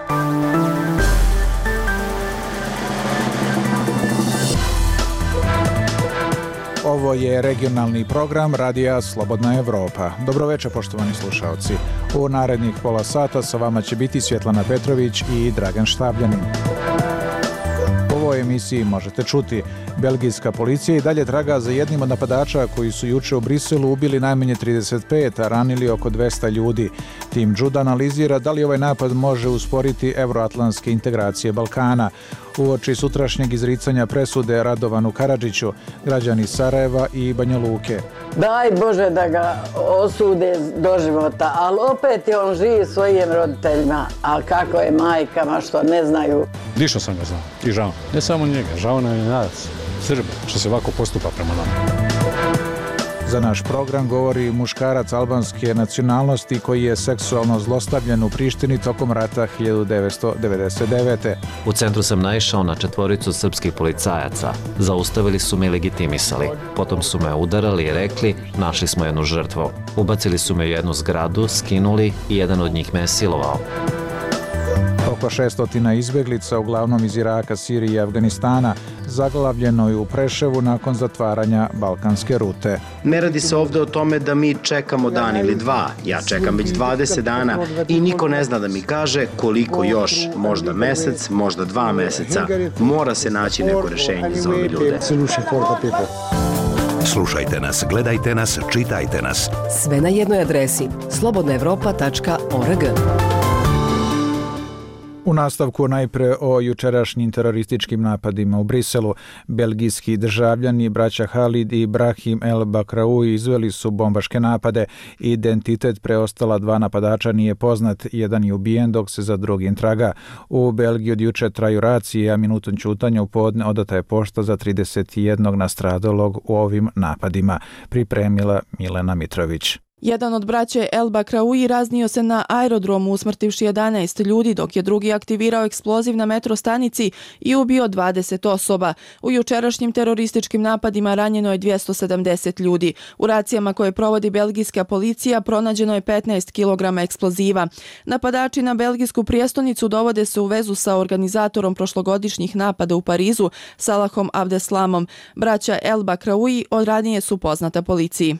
Ovo je regionalni program Radija Slobodna Evropa. Dobroveče, poštovani slušaoci. U narednih pola sata sa vama će biti Svjetlana Petrović i Dragan Štabljanin. U ovoj emisiji možete čuti: belgijska policija i dalje traga za jednim od napadača koji su juče u Briselu ubili najmanje 35, a ranili oko 200 ljudi. Tim Juda analizira da li ovaj napad može usporiti evroatlantske integracije Balkana. Uoči sutrašnjeg izricanja presude Radovanu Karadžiću, građani Sarajeva i Banja Luke. Daj Bože da ga osude do života, ali opet je on živ svojim roditeljima, a kako je majkama što ne znaju. Lično sam ga znao i žao. Ne samo njega, žao nam je nas, Srba, što se ovako postupa prema nama. Za naš program govori muškarac albanske nacionalnosti koji je seksualno zlostavljen u Prištini tokom rata 1999. U centru sam naišao na 4 srpskih policajaca. Zaustavili su me i legitimisali. Potom su me udarali i rekli: našli smo jednu žrtvu. Ubacili su me u jednu zgradu, skinuli i jedan od njih me je silovao. Oko 600 izbjeglica, uglavnom iz Iraka, Sirije i Afganistana, zaglavljeno je u Preševu nakon zatvaranja balkanske rute. Ne radi se ovdje o tome da mi čekamo dan ili dva. Ja čekam već 20 dana i niko ne zna da mi kaže koliko još, možda mjesec, možda 2 mjeseca. Mora se naći neko rješenje za ove ljude. Slušajte nas, gledajte nas, čitajte nas. Sve na jednoj adresi: slobodnaevropa.org. U nastavku najpre o jučerašnjim terorističkim napadima u Briselu. Belgijski državljani braća Halid i Brahim El Bakraoui izveli su bombaške napade. Identitet preostala 2 napadača nije poznat, jedan je ubijen dok se za drugim traga. U Belgiji od juče traju racije, a minutom ćutanja u podne odata je pošta za 31 nastradalog u ovim napadima. Pripremila Milena Mitrović. Jedan od braće El Bakraoui raznio se na aerodromu usmrtivši 11 ljudi, dok je drugi aktivirao eksploziv na metro stanici i ubio 20 osoba. U jučerašnjim terorističkim napadima ranjeno je 270 ljudi. U racijama koje provodi belgijska policija pronađeno je 15 kg eksploziva. Napadači na belgijsku prijestolnicu dovode se u vezu sa organizatorom prošlogodišnjih napada u Parizu, Salahom Abdeslamom. Braća El Bakraoui od ranije su poznata policiji.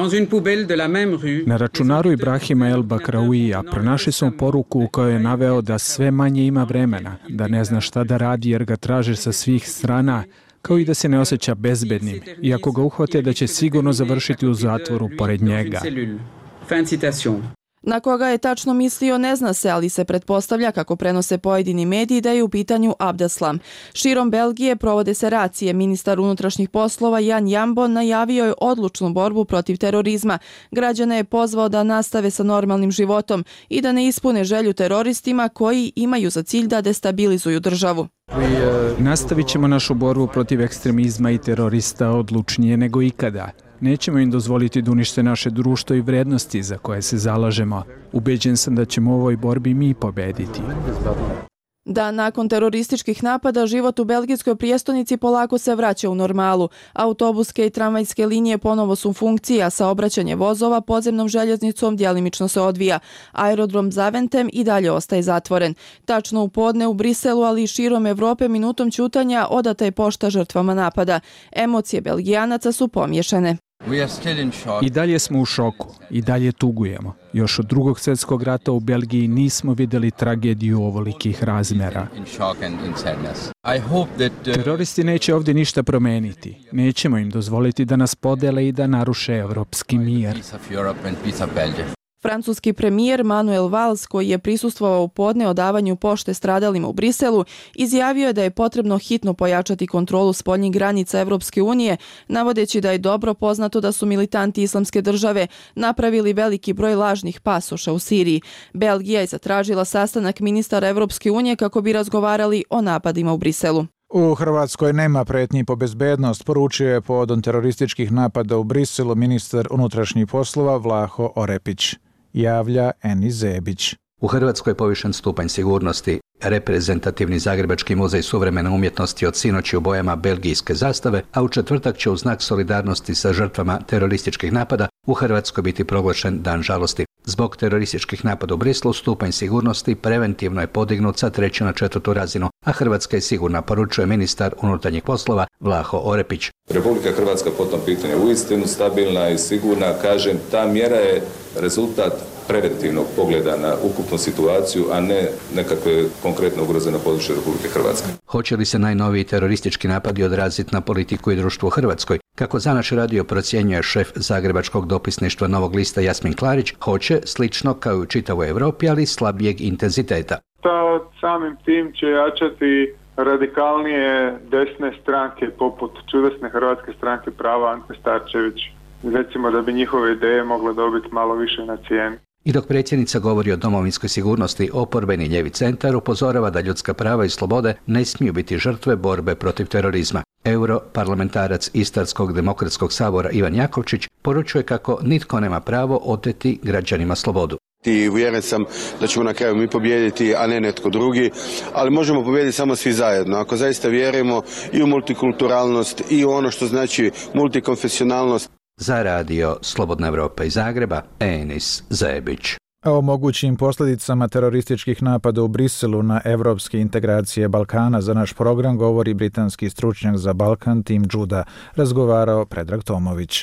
Na računaru Ibrahima El Bakraouija pronašli smo poruku u kojoj je naveo da sve manje ima vremena, da ne zna šta da radi jer ga traže sa svih strana, kao i da se ne osjeća bezbednim, i ako ga uhvate da će sigurno završiti u zatvoru pored njega. Na koga je tačno mislio ne zna se, ali se pretpostavlja, kako prenose pojedini mediji, da je u pitanju Abdeslam. Širom Belgije provode se racije. Ministar unutrašnjih poslova Jan Jambon najavio je odlučnu borbu protiv terorizma. Građane je pozvao da nastave sa normalnim životom i da ne ispune želju teroristima koji imaju za cilj da destabilizuju državu. Nastavit ćemo našu borbu protiv ekstremizma i terorista odlučnije nego ikada. Nećemo im dozvoliti da unište naše društvo i vrednosti za koje se zalažemo. Ubeđen sam da ćemo u ovoj borbi mi pobediti. Da, nakon terorističkih napada život u belgijskoj prijestolnici polako se vraća u normalu. Autobuske i tramvajske linije ponovo su u funkciji, a saobraćanje vozova podzemnom željeznicom djelimično se odvija. Aerodrom Zaventem i dalje ostaje zatvoren. Tačno u podne u Briselu, ali i širom Evrope minutom ćutanja odata je pošta žrtvama napada. Emocije Belgijanaca su pomiješane. I dalje smo u šoku, i dalje tugujemo. Još od Drugog svjetskog rata u Belgiji nismo vidjeli tragediju ovolikih razmjera. Teroristi neće ovdje ništa promeniti. Nećemo im dozvoliti da nas podele i da naruše evropski mir. Francuski premijer Manuel Valls, koji je prisustvovao u podne odavanju pošte stradalima u Briselu, izjavio je da je potrebno hitno pojačati kontrolu spoljnih granica Evropske unije, navodeći da je dobro poznato da su militanti Islamske države napravili veliki broj lažnih pasoša u Siriji. Belgija je zatražila sastanak ministara Evropske unije kako bi razgovarali o napadima u Briselu. U Hrvatskoj nema pretnji po bezbednost, poručio je povodom terorističkih napada u Briselu ministar unutrašnjih poslova Vlaho Orepić. Javlja Eni Zebić. U Hrvatskoj je povišen stupanj sigurnosti. Reprezentativni Zagrebački muzej suvremene umjetnosti od sinoći u bojama belgijske zastave, a u četvrtak će u znak solidarnosti sa žrtvama terorističkih napada u Hrvatskoj biti proglašen Dan žalosti. Zbog terorističkih napada u Briselu stupanj sigurnosti preventivno je podignut sa 3. na 4. razinu, a Hrvatska je sigurna, poručuje ministar unutarnjih poslova Vlaho Orepić. Republika Hrvatska po tom pitanju je uistinu stabilna i sigurna. Kažem, ta mjera je rezultat preventivnog pogleda na ukupnu situaciju, a ne nekakve konkretne ugroze na području Republike Hrvatske. Hoće li se najnoviji teroristički napadi odraziti na politiku i društvo u Hrvatskoj? Kako za naš radio procjenjuje šef Zagrebačkog dopisništva Novog lista Jasmin Klarić, hoće, slično kao i u čitavoj Europi, ali slabijeg intenziteta. To samim tim će jačati radikalnije desne stranke poput čudesne Hrvatske stranke prava Ante Starčević. Recimo da bi njihove ideje mogle dobiti malo više na cijeni. I dok predsjednica govori o domovinskoj sigurnosti, oporbeni ljevi centar upozorava da ljudska prava i slobode ne smiju biti žrtve borbe protiv terorizma. Europarlamentarac Istarskog demokratskog sabora Ivan Jakovčić poručuje kako nitko nema pravo oteti građanima slobodu. I uvjeren sam da ćemo na kraju mi pobijediti, a ne netko drugi, ali možemo pobijediti samo svi zajedno. Ako zaista vjerujemo i u multikulturalnost i u ono što znači multikonfesionalnost. Za radio Slobodna Evropa iz Zagreba, Enis Zebić. O mogućim posljedicama terorističkih napada u Briselu na evropske integracije Balkana za naš program govori britanski stručnjak za Balkan Tim Judah, razgovarao Predrag Tomović.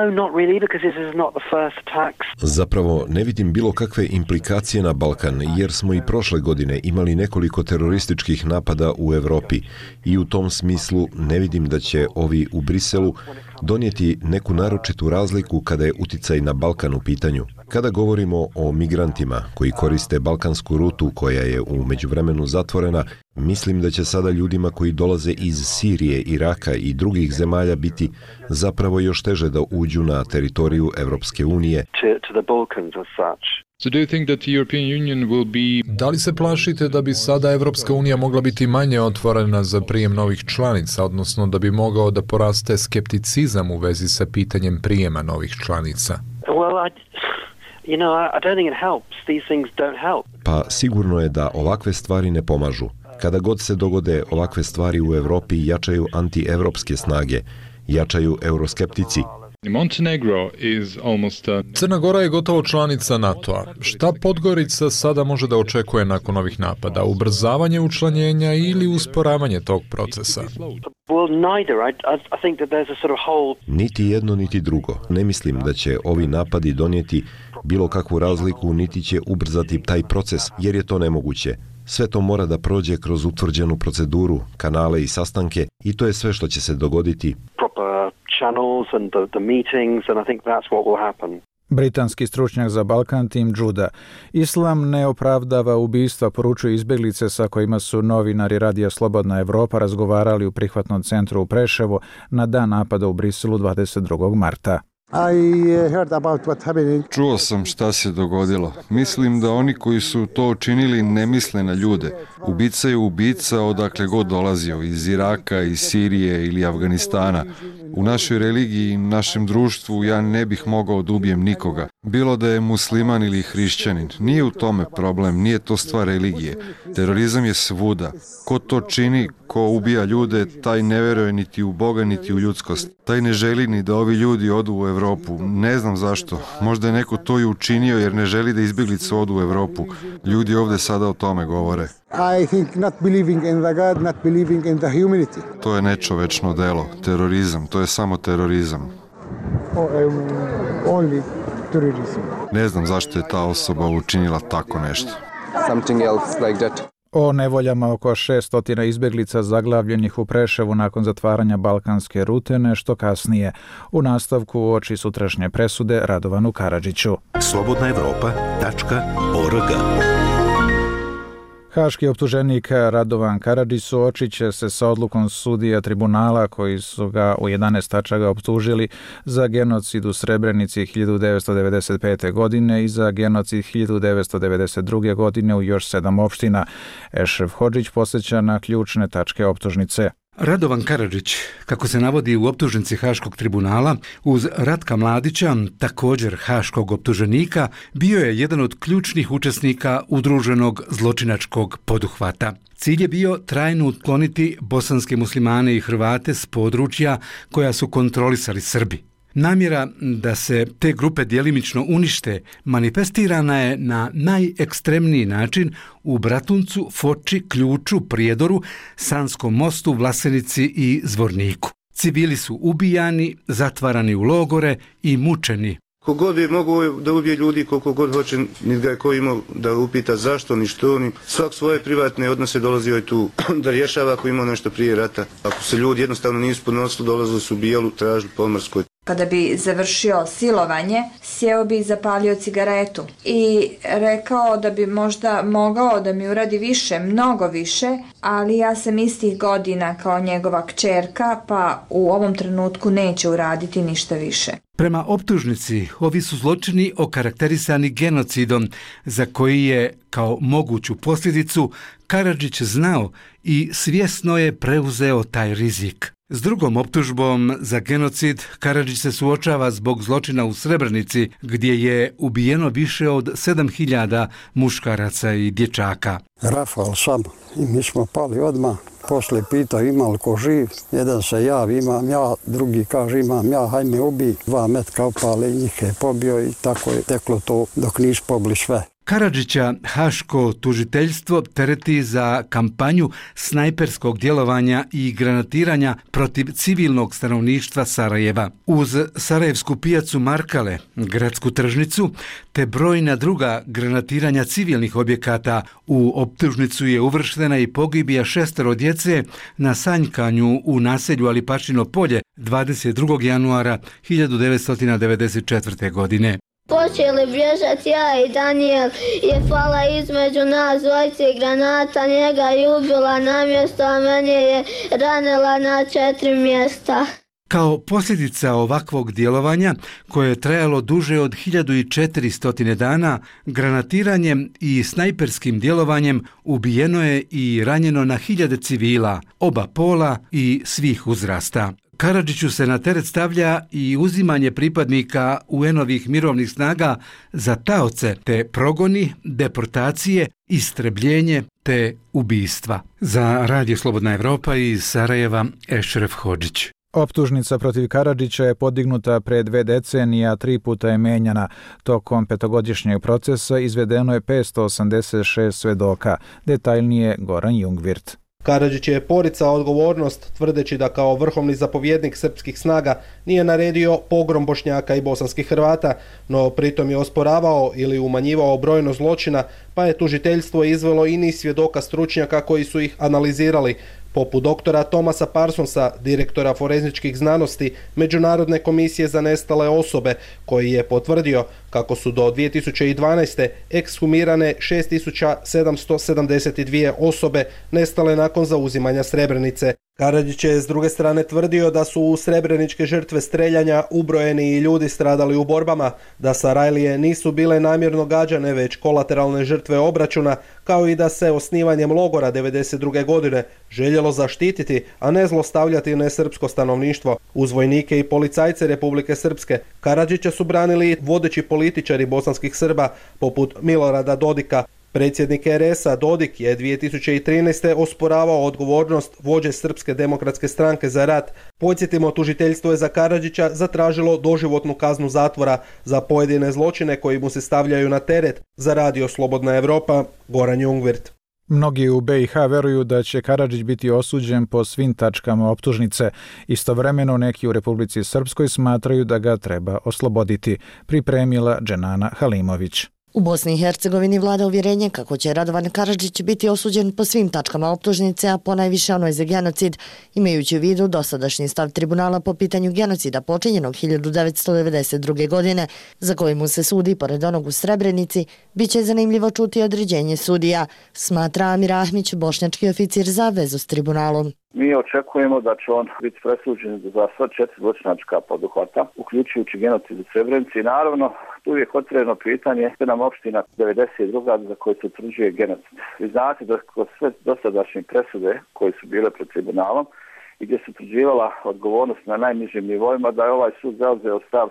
Zapravo ne vidim bilo kakve implikacije na Balkan, jer smo i prošle godine imali nekoliko terorističkih napada u Europi i u tom smislu ne vidim da će ovi u Briselu donijeti neku naročitu razliku kada je uticaj na Balkan u pitanju. Kada govorimo o migrantima koji koriste balkansku rutu koja je u međuvremenu zatvorena, mislim da će sada ljudima koji dolaze iz Sirije, Iraka i drugih zemalja biti zapravo još teže da uđu na teritoriju Evropske unije. Da li se plašite da bi sada Evropska unija mogla biti manje otvorena za prijem novih članica, odnosno da bi mogao da poraste skepticizam u vezi sa pitanjem prijema novih članica? Pa sigurno je da ovakve stvari ne pomažu. Kada god se dogode ovakve stvari u Europi, jačaju anti-evropske snage, jačaju euroskeptici. Crna Gora je gotovo članica NATO-a. Šta Podgorica sada može da očekuje nakon ovih napada? Ubrzavanje učlanjenja ili usporavanje tog procesa? Niti jedno, niti drugo. Ne mislim da će ovi napadi donijeti bilo kakvu razliku, niti će ubrzati taj proces, jer je to nemoguće. Sve to mora da prođe kroz utvrđenu proceduru, kanale i sastanke i to je sve što će se dogoditi. Britanski stručnjak za Balkan Tim Judah. Islam ne opravdava ubistva, poručuju izbjeglice sa kojima su novinari Radija Slobodna Evropa razgovarali u prihvatnom centru u Preševu na dan napada u Briselu 22. marta. Čuo sam šta se dogodilo. Mislim da oni koji su to učinili ne misle na ljude. Ubica je ubica odakle god dolazio, iz Iraka, iz Sirije ili Afganistana. U našoj religiji i našem društvu ja ne bih mogao da ubijem nikoga. Bilo da je musliman ili hrišćanin. Nije u tome problem, nije to stvar religije. Terorizam je svuda. Ko to čini, ko ubija ljude, taj ne veruje niti u Boga, niti u ljudskost. Taj ne želi ni da ovi ljudi odu u Evropu. Ne znam zašto. Možda je neko to i učinio jer ne želi da izbjeglice odu u Evropu. Ljudi ovdje sada o tome govore. To je nečovečno delo. Terorizam. To je samo terorizam. Ne znam zašto je ta osoba učinila tako nešto. O nevoljama oko 600 izbjeglica zaglavljenih u Preševu nakon zatvaranja balkanske rute nešto kasnije. U nastavku uoči sutrašnje presude Radovanu Karadžiću. slobodnaevropa.org. Haški optuženik Radovan Karadžić suočit će se sa odlukom sudija tribunala koji su ga u 11 tačaka optužili za genocid u Srebrenici 1995. godine i za genocid 1992. godine u još 7 opština. Ešref Hodžić podsjeća na ključne tačke optužnice. Radovan Karadžić, kako se navodi u optužnici Haškog tribunala, uz Ratka Mladića, također haškog optuženika, bio je jedan od ključnih učesnika udruženog zločinačkog poduhvata. Cilj je bio trajno otkloniti bosanske muslimane i Hrvate s područja koja su kontrolisali Srbi. Namjera da se te grupe djelimično unište manifestirana je na najekstremniji način u Bratuncu, Foči, Ključu, Prijedoru, Sanskom mostu, Vlasenici i Zvorniku. Civili su ubijani, zatvarani u logore i mučeni. Kogod bi mogu da ubije ljudi koliko god hoće, niti ga je ko imao da upita zašto, ni što, ni svak svoje privatne odnose dolazio je tu da rješava ako imao nešto prije rata. Ako se ljudi jednostavno nisu podnosili, dolazili su ubijali, tražili po Morskoj. Kada bi završio silovanje, sjeo bi i zapalio cigaretu i rekao da bi možda mogao da mi uradi više, mnogo više, ali ja sam istih godina kao njegova kćerka, pa u ovom trenutku neće uraditi ništa više. Prema optužnici, ovi su zločini okarakterisani genocidom, za koji je, kao moguću posljedicu, Karadžić znao i svjesno je preuzeo taj rizik. S drugom optužbom za genocid Karadžić se suočava zbog zločina u Srebrenici, gdje je ubijeno više od 7000 muškaraca i dječaka. Rafal sam i mi smo pali odmah. Poslije pitao ima li ko živ, jedan se javi, imam ja, drugi kaže imam ja, haj me ubij. 2 metka opale i njih je pobio i tako je teklo to dok nisu pobili sve. Karadžića haško tužiteljstvo tereti za kampanju snajperskog djelovanja i granatiranja protiv civilnog stanovništva Sarajeva. Uz Sarajevsku pijacu Markale, gradsku tržnicu, te brojna druga granatiranja civilnih objekata, u optužnicu je uvrštena i pogibija 6 djece na sanjkanju u naselju Alipačino polje 22. januara 1994. godine. Počeli bježati ja i Daniel je pala između nas dvojice granata, njega je ubila na mjesto, a mene je ranila na 4 mjesta. Kao posljedica ovakvog djelovanja, koje je trajalo duže od 1400 dana, granatiranjem i snajperskim djelovanjem ubijeno je i ranjeno na 1000 civila, oba pola i svih uzrasta. Karadžiću se na teret stavlja i uzimanje pripadnika UN-ovih mirovnih snaga za taoce, te progoni, deportacije, istrebljenje te ubistva. Za Radio Slobodna Evropa iz Sarajeva, Ešref Hodžić. Optužnica protiv Karadžića je podignuta pre 2 decenije, a 3 puta je menjana. Tokom 5-godišnjeg procesa izvedeno je 586 svedoka. Detaljnije Goran Jungwirth. Karadžić je poricao odgovornost, tvrdeći da kao vrhovni zapovjednik srpskih snaga nije naredio pogrom Bošnjaka i bosanskih Hrvata, no pritom je osporavao ili umanjivao brojnost zločina, pa je tužiteljstvo izvelo i niz svjedoka stručnjaka koji su ih analizirali, poput doktora Thomasa Parsonsa, direktora forenzičkih znanosti Međunarodne komisije za nestale osobe, koji je potvrdio kako su do 2012. ekshumirane 6772 osobe nestale nakon zauzimanja Srebrenice. Karadžić je s druge strane tvrdio da su u srebreničke žrtve streljanja ubrojeni i ljudi stradali u borbama, da Sarajlije nisu bile namjerno gađane već kolateralne žrtve obračuna, kao i da se osnivanjem logora 1992. godine željelo zaštititi, a ne zlostavljati nesrpsko stanovništvo. Uz vojnike i policajce Republike Srpske Karadžića su branili vodeći političari bosanskih Srba poput Milorada Dodika. Predsjednik RS-a Dodik je 2013. osporavao odgovornost vođe Srpske demokratske stranke za rat. Podsjetimo, tužiteljstvo je za Karadžića zatražilo doživotnu kaznu zatvora za pojedine zločine koji mu se stavljaju na teret. Za Radio Slobodna Evropa, Goran Jungwirth. Mnogi u BiH veruju da će Karadžić biti osuđen po svim tačkama optužnice. Istovremeno neki u Republici Srpskoj smatraju da ga treba osloboditi, pripremila Dženana Halimović. U Bosni i Hercegovini vlada uvjerenje kako će Radovan Karadžić biti osuđen po svim tačkama optužnice, a ponajviše onoj za genocid, imajući u vidu dosadašnji stav tribunala po pitanju genocida počinjenog 1992. godine, za koji mu se sudi pored onog u Srebrenici. Biće zanimljivo čuti određenje sudija, smatra Amir Ahmić, bošnjački oficir za vezu s tribunalom. Mi očekujemo da će on biti presuđen za sva 4 zločinačka poduhvata, uključujući genocid u Srebrenici. I naravno, tu je otvoreno pitanje 7 opština 92. za koje se utvrđuje genocid. Vi znate da kroz sve dosadašnje presude koje su bile pred tribunalom i gdje se utvrđivala odgovornost na najnižim nivoima, da je ovaj sud zauzeo stav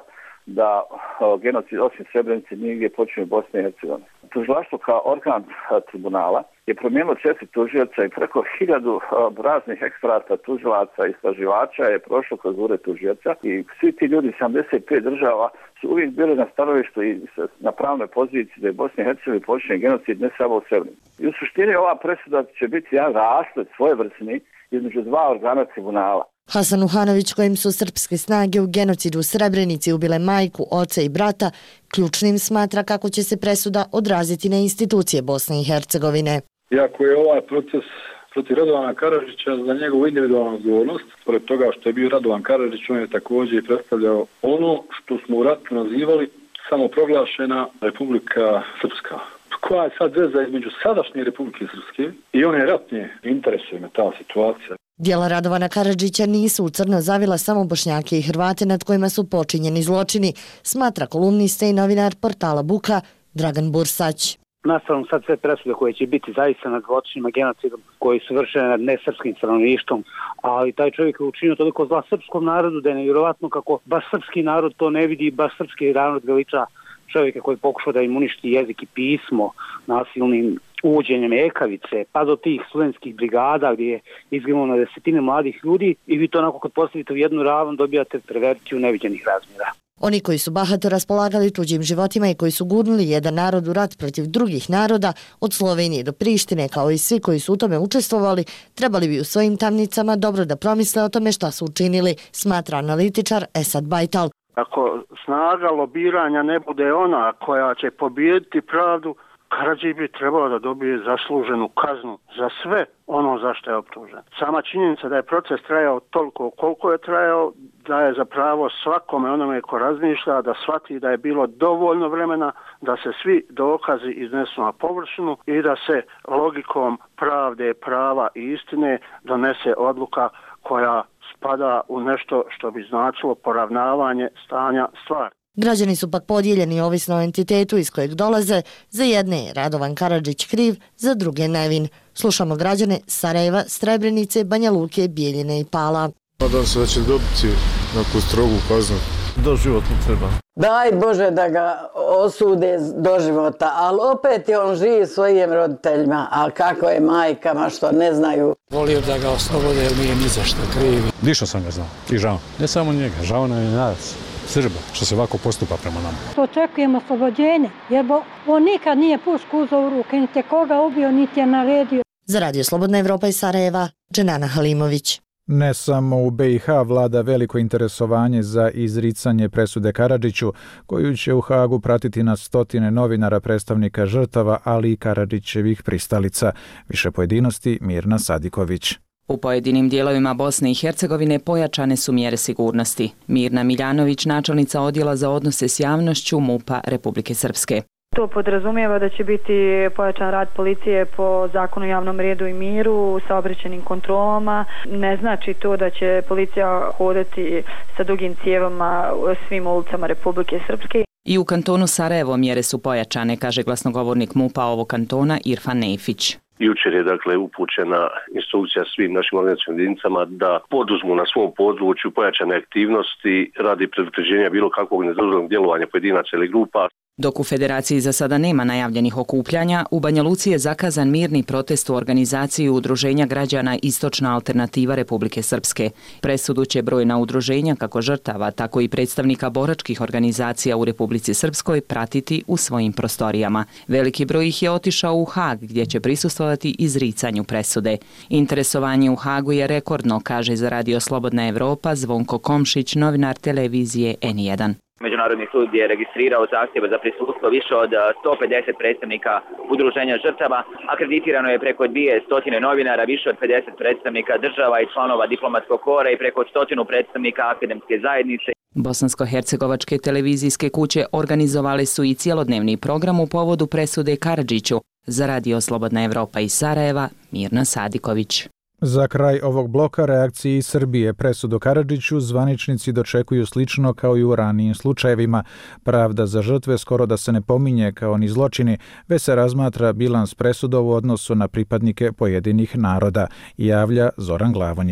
da genocid osim Srebrenice nigdje počinje u Bosni i Hercegovini. Tužilaštvo kao organ tribunala je promijenilo 4 tužioca i preko 1000 raznih eksperata, tužilaca i istraživača je prošlo kroz ured tužioca i svi ti ljudi 75 država su uvijek bili na stanovištu i na pravnoj poziciji da je Bosni i Hercegovini počinje genocid ne samo u Srebrenici. I u suštini ova presuda će biti jedan rasplet svojevrsni između 2 organa tribunala. Hasan Uhanović, kojim su srpske snage u genocidu u Srebrenici ubile majku, oca i brata, ključnim smatra kako će se presuda odraziti na institucije Bosne i Hercegovine. Iako je ovaj proces protiv Radovana Karadžića za njegovu individualnu odgovornost, pored toga što je bio Radovan Karadžić, on je također predstavljao ono što smo u ratu nazivali samoproglašena Republika Srpska. Koja je sad veza između sadašnje Republike Srpske i one ratnje, interesuje me ta situacija. Djela Radovana Karadžića nisu u crno zavila samo Bošnjake i Hrvate nad kojima su počinjeni zločini, smatra kolumnista i novinar portala Buka Dragan Bursać. Nastavno sad sve presude koje će biti zaista nad zločinima, genocidom koji su vršene nad nesrpskim stanovništvom, ali taj čovjek je učinio toliko zla srpskom narodu da je nevjerovatno kako baš srpski narod to ne vidi, baš srpski narod veliča čovjeka koji pokušao da im uništi jezik i pismo nasilnim uvođenjem ekavice, pa do tih studentskih brigada gdje je izginulo na desetine mladih ljudi i vi to onako kad postavite u jednu ravan dobijate perverziju neviđenih razmjera. Oni koji su bahato raspolagali tuđim životima i koji su gurnuli jedan narod u rat protiv drugih naroda, od Slovenije do Prištine, kao i svi koji su u tome učestvovali, trebali bi u svojim tamnicama dobro da promisle o tome šta su učinili, smatra analitičar Esad Bajtal. Ako snaga lobiranja ne bude ona koja će pobijediti pravdu, Karadžić bi trebalo da dobije zasluženu kaznu za sve ono za što je optužen. Sama činjenica da je proces trajao toliko koliko je trajao, daje za pravo svakome onome ko razmišlja da shvati da je bilo dovoljno vremena da se svi dokazi iznesu na površinu i da se logikom pravde, prava i istine donese odluka koja spada u nešto što bi značilo poravnavanje stanja stvari. Građani su pak podijeljeni ovisno o entitetu iz kojeg dolaze, za jedne je Radovan Karadžić kriv, za druge nevin. Slušamo građane Sarajeva, Srebrenice, Banja Luke, Bijeljine i Pala. Nadam se da će dobiti neku strogu kaznu. Doživotno treba. Daj Bože da ga osude do života, ali opet je on živ svojim roditeljima, a kako je majkama što ne znaju. Volio da ga oslobode jer nije ni za što krivi. Lično sam ga znao i žao. Ne samo njega, žao nam je nas, Srba, što se ovako postupa prema nama. Očekujemo oslobođenje, jer on nikad nije pušku uzeo u ruke, niti je koga ubio, niti je naredio. Za Radio Slobodna Evropa iz Sarajeva, Dženana Halimović. Ne samo u BiH vlada veliko interesovanje za izricanje presude Karadžiću, koju će u Hagu pratiti na stotine novinara, predstavnika žrtava, ali i Karadžićevih pristalica. Više pojedinosti Mirna Sadiković. U pojedinim dijelovima Bosne i Hercegovine pojačane su mjere sigurnosti. Mirna Miljanović, načelnica odjela za odnose s javnošću MUP-a Republike Srpske. To podrazumijeva da će biti pojačan rad policije po zakonu o javnom redu i miru, sa obraćenim kontrolama. Ne znači to da će policija hodati sa dugim cijevama svim ulicama Republike Srpske. I u kantonu Sarajevo mjere su pojačane, kaže glasnogovornik MUP-a ovog kantona Irfan Nefić. Jučer je upućena instrukcija svim našim organizacijskim jedinicama da poduzmu na svom području pojačane aktivnosti radi predupređenja bilo kakvog nedozvoljenog djelovanja pojedinaca ili grupa. Dok u Federaciji za sada nema najavljenih okupljanja, u Banja Luci je zakazan mirni protest u organizaciji Udruženja građana Istočna alternativa Republike Srpske. Presudu će brojna udruženja, kako žrtava, tako i predstavnika boračkih organizacija u Republici Srpskoj, pratiti u svojim prostorijama. Veliki broj ih je otišao u Hag, gdje će prisustvovati izricanju presude. Interesovanje u Hagu je rekordno, kaže za Radio Slobodna Evropa Zvonko Komšić, novinar televizije N1. Međunarodni sud je registrirao zahtjeve za prisustvo više od 150 predstavnika udruženja žrtava, akreditirano je preko 200 novinara, više od 50 predstavnika država i članova diplomatskog kora i preko 100 predstavnika akademske zajednice. Bosansko-hercegovačke televizijske kuće organizovali su i cjelodnevni program u povodu presude Karadžiću. Za Radio Slobodna Evropa iz Sarajeva, Mirna Sadiković. Za kraj ovog bloka reakcije iz Srbije presudu Karadžiću zvaničnici dočekuju slično kao i u ranijim slučajevima. Pravda za žrtve skoro da se ne pominje kao ni zločini, već se razmatra bilans presuda u odnosu na pripadnike pojedinih naroda, javlja Zoran Glavonjić.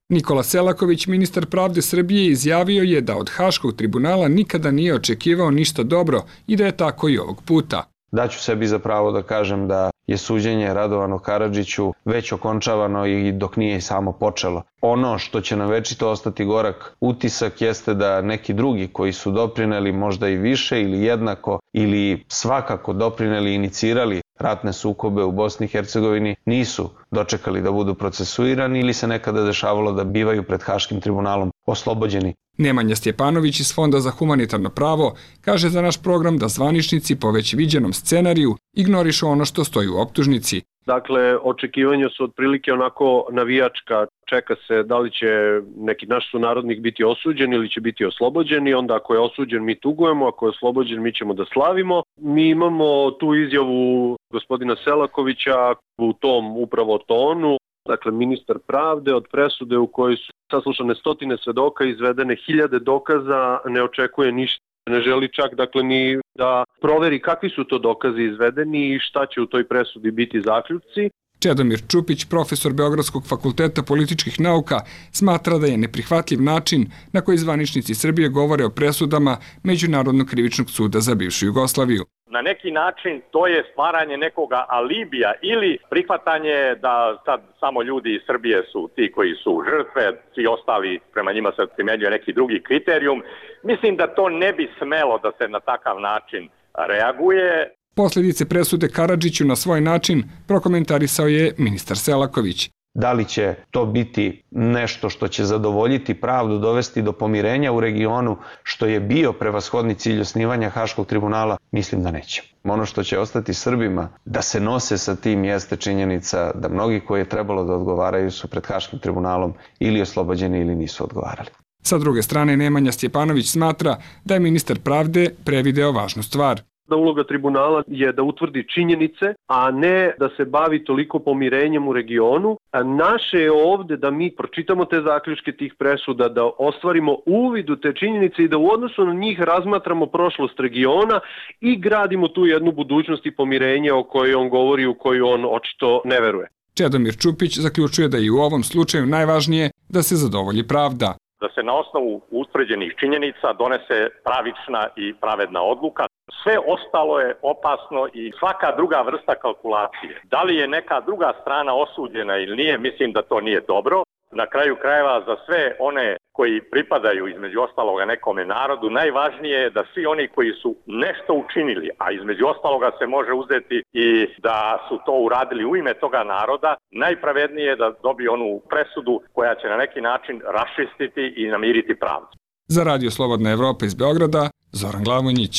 Nikola Selaković, ministar pravde Srbije, izjavio je da od Haškog tribunala nikada nije očekivao ništa dobro i da je tako i ovog puta. Daću sebi za pravo da kažem da je suđenje Radovanu Karadžiću već okončavano i dok nije i samo počelo. Ono što će nam večito ostati gorak utisak jeste da neki drugi koji su doprineli možda i više ili jednako ili svakako doprineli i inicirali ratne sukobe u Bosni i Hercegovini nisu dočekali da budu procesuirani ili se nekada dešavalo da bivaju pred Haškim tribunalom oslobođeni. Nemanja Stjepanović iz Fonda za humanitarno pravo kaže za naš program da zvaničnici po već viđenom scenariju ignorišu ono što stoji u optužnici. Dakle, očekivanja su otprilike onako navijačka. Čeka se da li će neki naš sunarodnik biti osuđen ili će biti oslobođen i onda ako je osuđen mi tugujemo, ako je oslobođen mi ćemo da slavimo. Mi imamo tu izjavu gospodina Selakovića u tom upravo tonu. Dakle, ministar pravde od presude u kojoj su saslušane stotine svedoka, izvedene hiljade dokaza, ne očekuje ništa. Ne želi čak ni da proveri kakvi su to dokazi izvedeni i šta će u toj presudi biti zaključci. Čedomir Čupić, profesor Beogradskog fakulteta političkih nauka, smatra da je neprihvatljiv način na koji zvaničnici Srbije govore o presudama Međunarodnog krivičnog suda za bivšu Jugoslaviju. Na neki način to je stvaranje nekoga alibija ili prihvatanje da sad samo ljudi iz Srbije su ti koji su žrtve, svi ostali prema njima se primenjuje neki drugi kriterijum. Mislim da to ne bi smelo da se na takav način reaguje. Posljedice presude Karadžiću na svoj način prokomentarisao je ministar Selaković. Da li će to biti nešto što će zadovoljiti pravdu, dovesti do pomirenja u regionu, što je bio prevashodni cilj osnivanja Haškog tribunala, mislim da neće. Ono što će ostati Srbima da se nose sa tim jeste činjenica da mnogi koji je trebalo da odgovaraju su pred Haškim tribunalom ili oslobođeni ili nisu odgovarali. Sa druge strane, Nemanja Stjepanović smatra da je ministar pravde prevideo važnu stvar. Da uloga tribunala je da utvrdi činjenice, a ne da se bavi toliko pomirenjem u regionu. A naše je ovde da mi pročitamo te zaključke tih presuda, da ostvarimo uvid u te činjenice i da u odnosu na njih razmatramo prošlost regiona i gradimo tu jednu budućnost i pomirenje o kojoj on govori, u koju on očito ne veruje. Čedomir Čupić zaključuje da je i u ovom slučaju najvažnije da se zadovolji pravda. Da se na osnovu utvrđenih činjenica donese pravična i pravedna odluka. Sve ostalo je opasno i svaka druga vrsta kalkulacije. Da li je neka druga strana osuđena ili nije, mislim da to nije dobro. Na kraju krajeva za sve one koji pripadaju između ostaloga nekome narodu, najvažnije je da svi oni koji su nešto učinili, a između ostaloga se može uzeti i da su to uradili u ime toga naroda, najpravednije je da dobiju onu presudu koja će na neki način raščistiti i namiriti pravdu. Za Radio Slobodna Evropa iz Beograda, Zoran Glavonjić.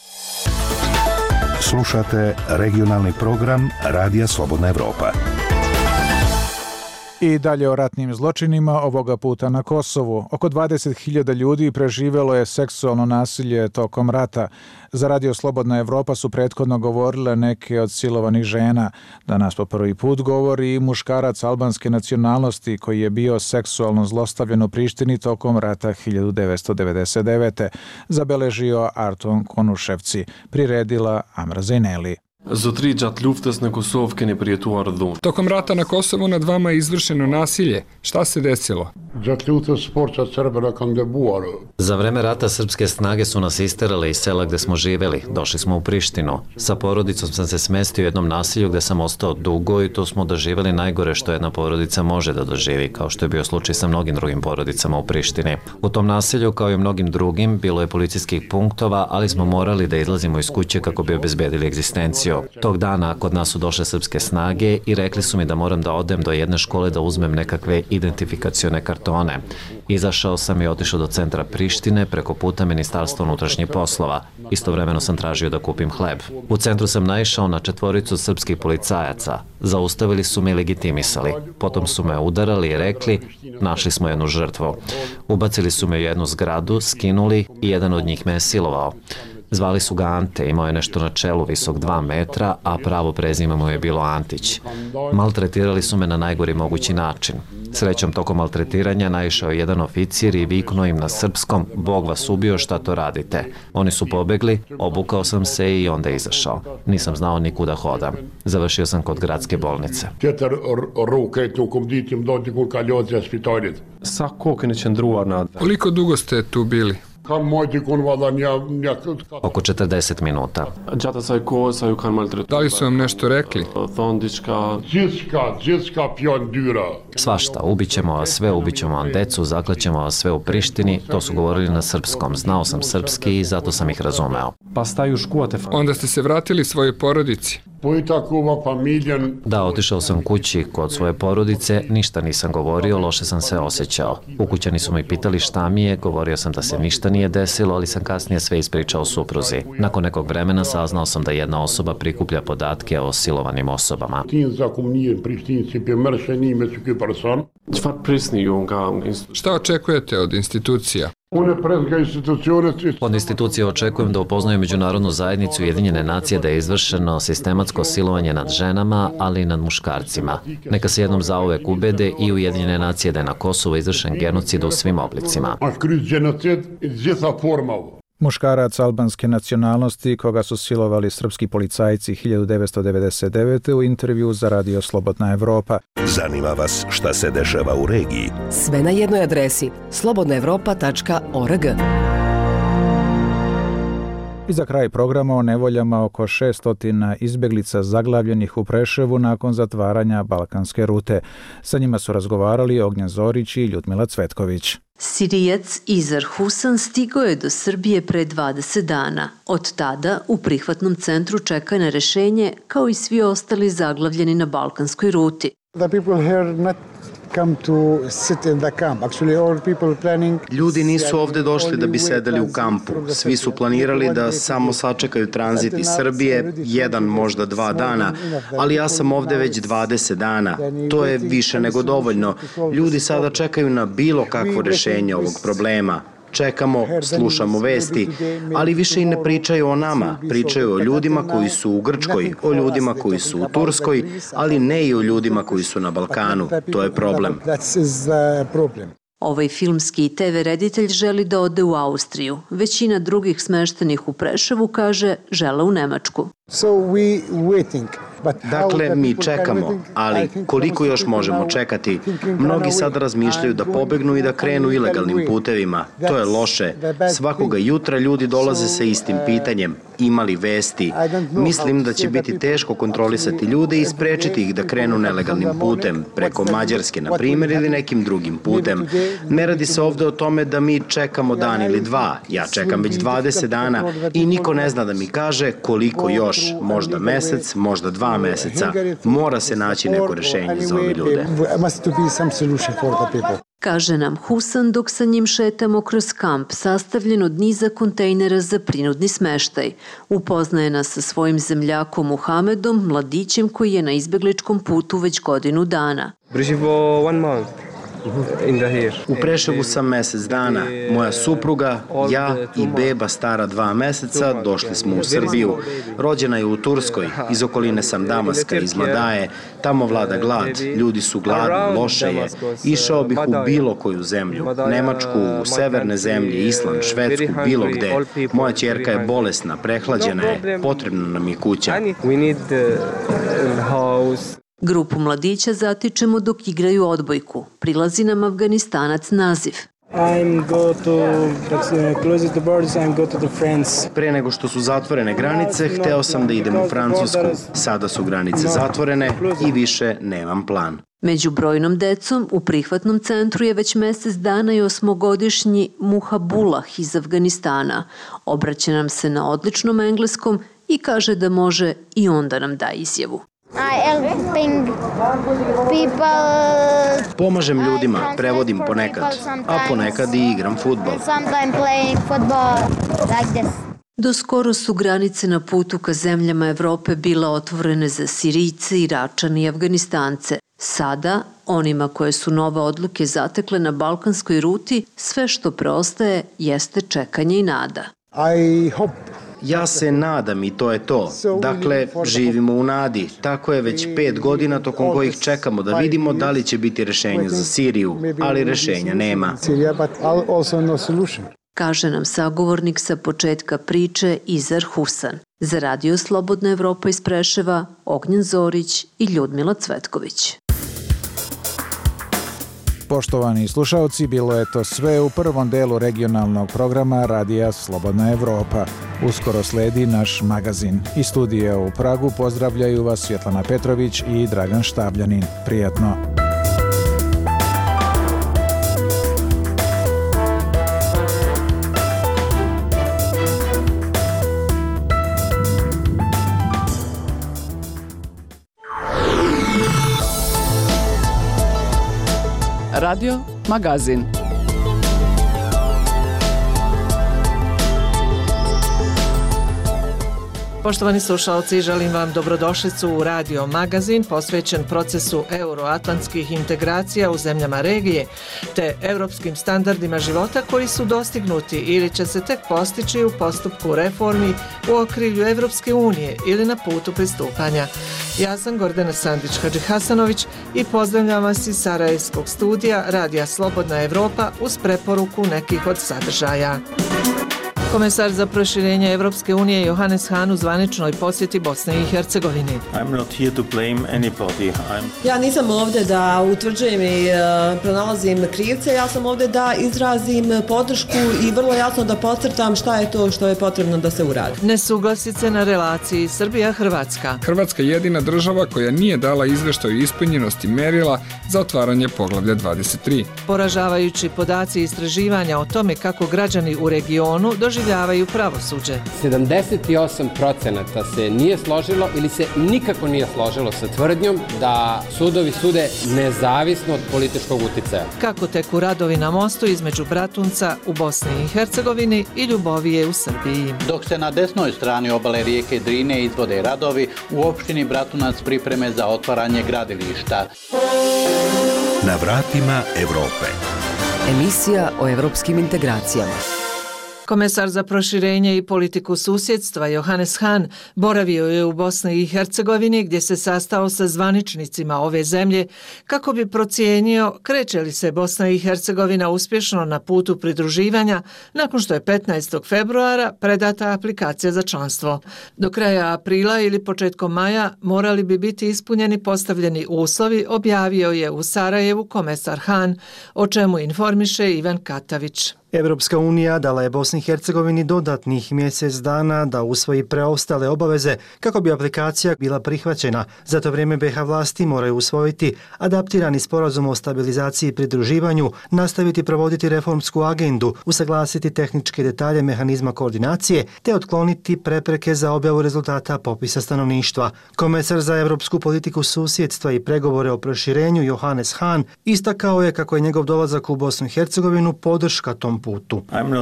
Slušate regionalni program Radija Slobodna Evropa. I dalje o ratnim zločinima, ovoga puta na Kosovu. Oko 20.000 ljudi preživjelo je seksualno nasilje tokom rata. Za Radio Slobodna Evropa su prethodno govorile neke od silovanih žena. Danas po prvi put govori i muškarac albanske nacionalnosti koji je bio seksualno zlostavljan u Prištini tokom rata 1999. Zabeležio Arton Konuševci, priredila Amra Zejneli. Zotri gjatë luftës në Kosovë keni përjetuar dhunë. Tokom rata na Kosovu nad vama je izvršeno nasilje. Šta se desilo? Gjatë luftës forcat serbera kanë debuar. Za vreme rata srpske snage su nas isterale iz sela gde smo živeli. Došli smo u Prištinu. Sa porodicom sam se smestio u jednom nasilju gde sam ostao dugo i tu smo doživjeli najgore što jedna porodica može da doživi, kao što je bio slučaj sa mnogim drugim porodicama u Prištini. U tom nasilju, kao i mnogim drugim, bilo je policijskih punktova, ali smo morali da izlazimo iz kuće kako bi obezbedili egzistenciju. Tog dana kod nas su došle srpske snage i rekli su mi da moram da odem do jedne škole da uzmem nekakve identifikacione kartone. Izašao sam i otišao do centra Prištine preko puta Ministarstva unutrašnjih poslova. Istovremeno sam tražio da kupim hleb. U centru sam naišao na 4 srpskih policajaca. Zaustavili su me i legitimisali. Potom su me udarali i rekli, našli smo jednu žrtvu. Ubacili su me u jednu zgradu, skinuli i jedan od njih me je silovao. Zvali su ga Ante, imao je nešto na čelu visok 2 metra, a pravo prezime mu je bilo Antić. Maltretirali su me na najgori mogući način. Srećom, tokom maltretiranja naišao je jedan oficir i viknuo im na srpskom: Bog vas ubio, šta to radite? Oni su pobegli, obukao sam se i onda izašao. Nisam znao nikuda hodam. Završio sam kod gradske bolnice. Koliko dugo ste tu bili? Oko 40 minuta. Da li su vam nešto rekli? Svašta, ubićemo vas sve, ubićemo vam decu, zaklaćemo vas sve u Prištini. To su govorili na srpskom. Znao sam srpski i zato sam ih razumeo. Onda ste se vratili svojoj porodici? Da, otišao sam kući kod svoje porodice, ništa nisam govorio, loše sam se osjećao. Ukućani su mi pitali šta mi je, govorio sam da se ništa nije desilo, ali sam kasnije sve ispričao supruzi. Nakon nekog vremena saznao sam da jedna osoba prikuplja podatke o silovanim osobama. Šta očekujete od institucija? Od institucije očekujem da upoznaju međunarodnu zajednicu Ujedinjene nacije da je izvršeno sistematsko silovanje nad ženama, ali i nad muškarcima. Neka se jednom zauvek ubede i Ujedinjene nacije da je na Kosovu izvršen genocid u svim oblicima. Muškarac albanske nacionalnosti koga su silovali srpski policajci 1999. u intervju za Radio Slobodna Evropa. Zanima vas šta se dešava u regiji? Sve na jednoj adresi slobodnaevropa.org. I za kraj programa o nevoljama oko 600 izbjeglica zaglavljenih u Preševu nakon zatvaranja Balkanske rute. Sa njima su razgovarali Ognjen Zorić i Ljudmila Cvetković. Sirijac Izar Husan stigao je do Srbije pre 20 dana. Od tada u prihvatnom centru čeka na rešenje kao i svi ostali zaglavljeni na Balkanskoj ruti. Ljudi nisu ovde došli da bi sedeli u kampu. Svi su planirali da samo sačekaju tranzit iz Srbije, jedan, možda 2 dana, ali ja sam ovde već 20 dana. To je više nego dovoljno. Ljudi sada čekaju na bilo kakvo rešenje ovog problema. Čekamo, slušamo vesti, ali više i ne pričaju o nama. Pričaju o ljudima koji su u Grčkoj, o ljudima koji su u Turskoj, ali ne i o ljudima koji su na Balkanu. To je problem. Ovaj filmski i TV reditelj želi da ode u Austriju. Većina drugih smeštenih u Preševu kaže žele u Nemačku. Dakle, mi čekamo, ali koliko još možemo čekati? Mnogi sada razmišljaju da pobegnu i da krenu ilegalnim putevima. To je loše. Svakoga jutra ljudi dolaze sa istim pitanjem. Ima li vesti? Mislim da će biti teško kontrolisati ljude i sprečiti ih da krenu nelegalnim putem, preko Mađarske, na primjer, ili nekim drugim putem. Ne radi se ovde o tome da mi čekamo dan ili 2. Ja čekam već 20 dana i niko ne zna da mi kaže koliko još. Možda mesec, možda 2 meseca. Mora se naći neko rešenje za ove ljude. Kaže nam Husan dok sa njim šetamo kroz kamp sastavljen od niza kontejnera za prinudni smeštaj. Upoznaje nas sa svojim zemljakom Muhamedom, mladićem koji je na izbegličkom putu već godinu dana. U Preševu sam mesec dana. Moja supruga, ja i beba stara 2 meseca došli smo u Srbiju. Rođena je u Turskoj, iz okoline sam Damaska, iz Mladaje. Tamo vlada glad, ljudi su gladni, loše je. Išao bih u bilo koju zemlju. Nemačku, u severne zemlje, Island, Švedsku, bilo gde. Moja ćerka je bolesna, prehlađena je, potrebna nam je kuća. Grupu mladića zatičemo dok igraju odbojku. Prilazi nam Afganistanac Naziv. Pre nego što su zatvorene granice, hteo sam da idem u Francusku. Sada su granice zatvorene i više nemam plan. Među brojnom decom u prihvatnom centru je već mesec dana i 8-godišnji Muhabullah iz Afganistana. Obraća nam se na odličnom engleskom i kaže da može i on da nam da izjavu. Pomažem ljudima, prevodim ponekad, a ponekad i igram fudbal. Doskoro su granice na putu ka zemljama Evrope bile otvorene za Sirijce, Iračane i Afganistance. Sada, onima koje su nove odluke zatekle na balkanskoj ruti, sve što preostaje jeste čekanje i nada. Ja se nadam i to je to. Dakle, živimo u nadi. Tako je već 5 godina tokom kojih čekamo da vidimo da li će biti rešenje za Siriju, ali rešenja nema. Kaže nam sagovornik sa početka priče Izar Husan. Za Radio Slobodna Evropa iz Preševa, Ognjen Zorić i Ljudmila Cvetković. Poštovani slušaoci, bilo je to sve u prvom delu regionalnog programa Radija Slobodna Evropa. Uskoro sledi naš magazin. Iz studija u Pragu pozdravljaju vas Svjetlana Petrović i Dragan Štabljanin. Prijatno! Radio Magazin. Poštovani slušalci, želim vam dobrodošlicu u Radio Magazin posvećen procesu euroatlantskih integracija u zemljama regije te europskim standardima života koji su dostignuti ili će se tek postići u postupku reformi u okrilju Evropske unije ili na putu pristupanja. Ja sam Gordana Sandić-Hadžihasanović i pozdravljam vas iz Sarajevskog studija Radija Slobodna Evropa uz preporuku nekih od sadržaja. Komesar za proširenje Evropske unije Johannes Hahn u zvaničnoj posjeti Bosne i Hercegovine. Ja nisam ovdje da utvrđujem i pronalazim krivce, ja sam ovdje da izrazim podršku i vrlo jasno da podcrtam šta je to što je potrebno da se uradi. Nesuglasice na relaciji Srbija-Hrvatska. Hrvatska je jedina država koja nije dala izveštaj o ispunjenosti merila za otvaranje poglavlja 23. Poražavajući podaci istraživanja o tome kako građani u regionu doživljavaju pravosuđe. 78% se nije složilo ili se nikako nije složilo sa tvrdnjom da sudovi sude nezavisno od političkog uticaja. Kako teku radovi na mostu između Bratunca u Bosni i Hercegovini i Ljubovije u Srbiji. Dok se na desnoj strani obale rijeke Drine izvode radovi, u opštini Bratunac pripreme za otvaranje gradilišta. Na vratima Evrope. Emisija o evropskim integracijama. Komesar za proširenje i politiku susjedstva Johannes Hahn boravio je u Bosni i Hercegovini gdje se sastao sa zvaničnicima ove zemlje kako bi procijenio kreće li se Bosna i Hercegovina uspješno na putu pridruživanja nakon što je 15. februara predata aplikacija za članstvo. Do kraja aprila ili početkom maja morali bi biti ispunjeni postavljeni uslovi, objavio je u Sarajevu komesar Hahn, o čemu informiše Ivan Katavić. Evropska unija dala je Bosni i Hercegovini dodatnih mjesec dana da usvoji preostale obaveze kako bi aplikacija bila prihvaćena. Za to vrijeme BiH vlasti moraju usvojiti adaptirani sporazum o stabilizaciji i pridruživanju, nastaviti provoditi reformsku agendu, usaglasiti tehničke detalje mehanizma koordinacije te otkloniti prepreke za objavu rezultata popisa stanovništva. Komesar za evropsku politiku susjedstva i pregovore o proširenju Johannes Hahn istakao je kako je njegov dolazak u Bosnu i Hercegovinu podrška tom putu.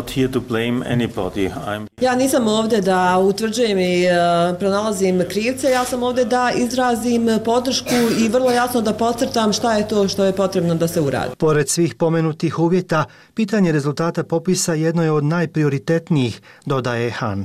Ja nisam ovdje da utvrđujem i pronalazim krivce, ja sam ovdje da izrazim podršku i vrlo jasno da podcrtam šta je to što je potrebno da se uradi. Pored svih pomenutih uvjeta, pitanje rezultata popisa jedno je od najprioritetnijih, dodaje Hahn.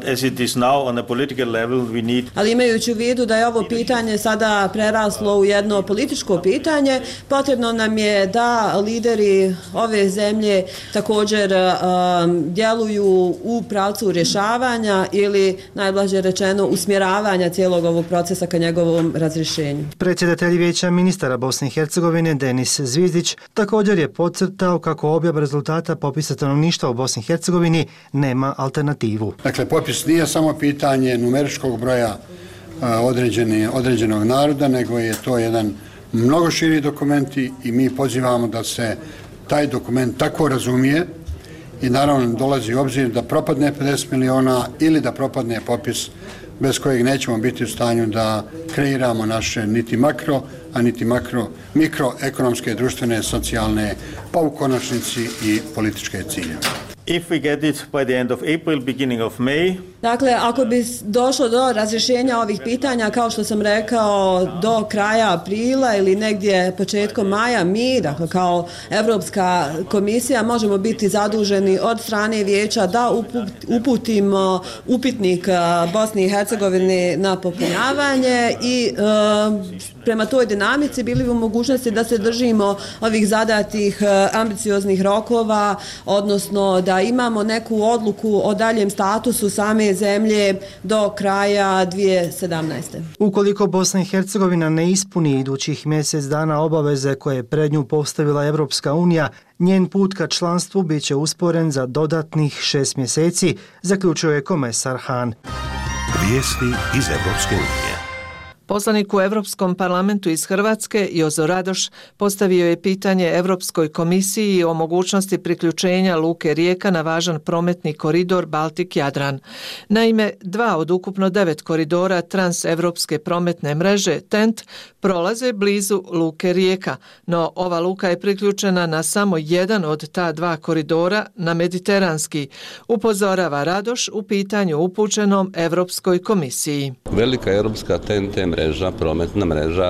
Ali imajući u vidu da je ovo pitanje sada preraslo u jedno političko pitanje, potrebno nam je da lideri ove zemlje također djeluju u pravcu rješavanja ili najblaže rečeno usmjeravanja cijelog ovog procesa ka njegovom razrješenju. Predsjedatelj Vijeća ministara Bosne i Hercegovine Denis Zvizdić također je podcrtao kako objava rezultata popisa stanovništva u Bosni i Hercegovini nema alternativu. Dakle, popis nije samo pitanje numeričkog broja određenog naroda, nego je to jedan mnogo širi dokument i mi pozivamo da se taj dokument tako razumije i naravno dolazi u obzir da propadne 50 miliona ili da propadne popis bez kojeg nećemo biti u stanju da kreiramo naše niti makro, a niti mikroekonomske, društvene, socijalne, pa u konačnici i političke ciljeve. If we get it by the end of April, beginning of May. Dakle, ako bi došlo do razrješenja ovih pitanja, kao što sam rekao, do kraja aprila ili negdje početkom maja, mi, dakle kao Europska komisija, možemo biti zaduženi od strane vijeća da uputimo upitnik Bosni i Hercegovini na popunjavanje i prema toj dinamici bili u mogućnosti da se držimo ovih zadatih ambicioznih rokova, odnosno da imamo neku odluku o daljem statusu same zemlje do kraja 2017. Ukoliko Bosna i Hercegovina ne ispuni idućih mjesec dana obaveze koje je pred nju postavila Evropska unija, njen put ka članstvu bit će usporen za dodatnih 6 mjeseci, zaključuje komesar Hahn. Vijesti iz Evropske unije. Poslanik u Europskom parlamentu iz Hrvatske, Jozo Radoš, postavio je pitanje Europskoj komisiji o mogućnosti priključenja Luke Rijeka na važan prometni koridor Baltik-Jadran. Naime, 2 od ukupno 9 koridora transevropske prometne mreže TENT prolaze blizu Luke Rijeka, no ova luka je priključena na samo jedan od ta 2 koridora, na mediteranski, upozorava Radoš u pitanju upućenom Europskoj komisiji. Velika europska TENT mreža, prometna mreža,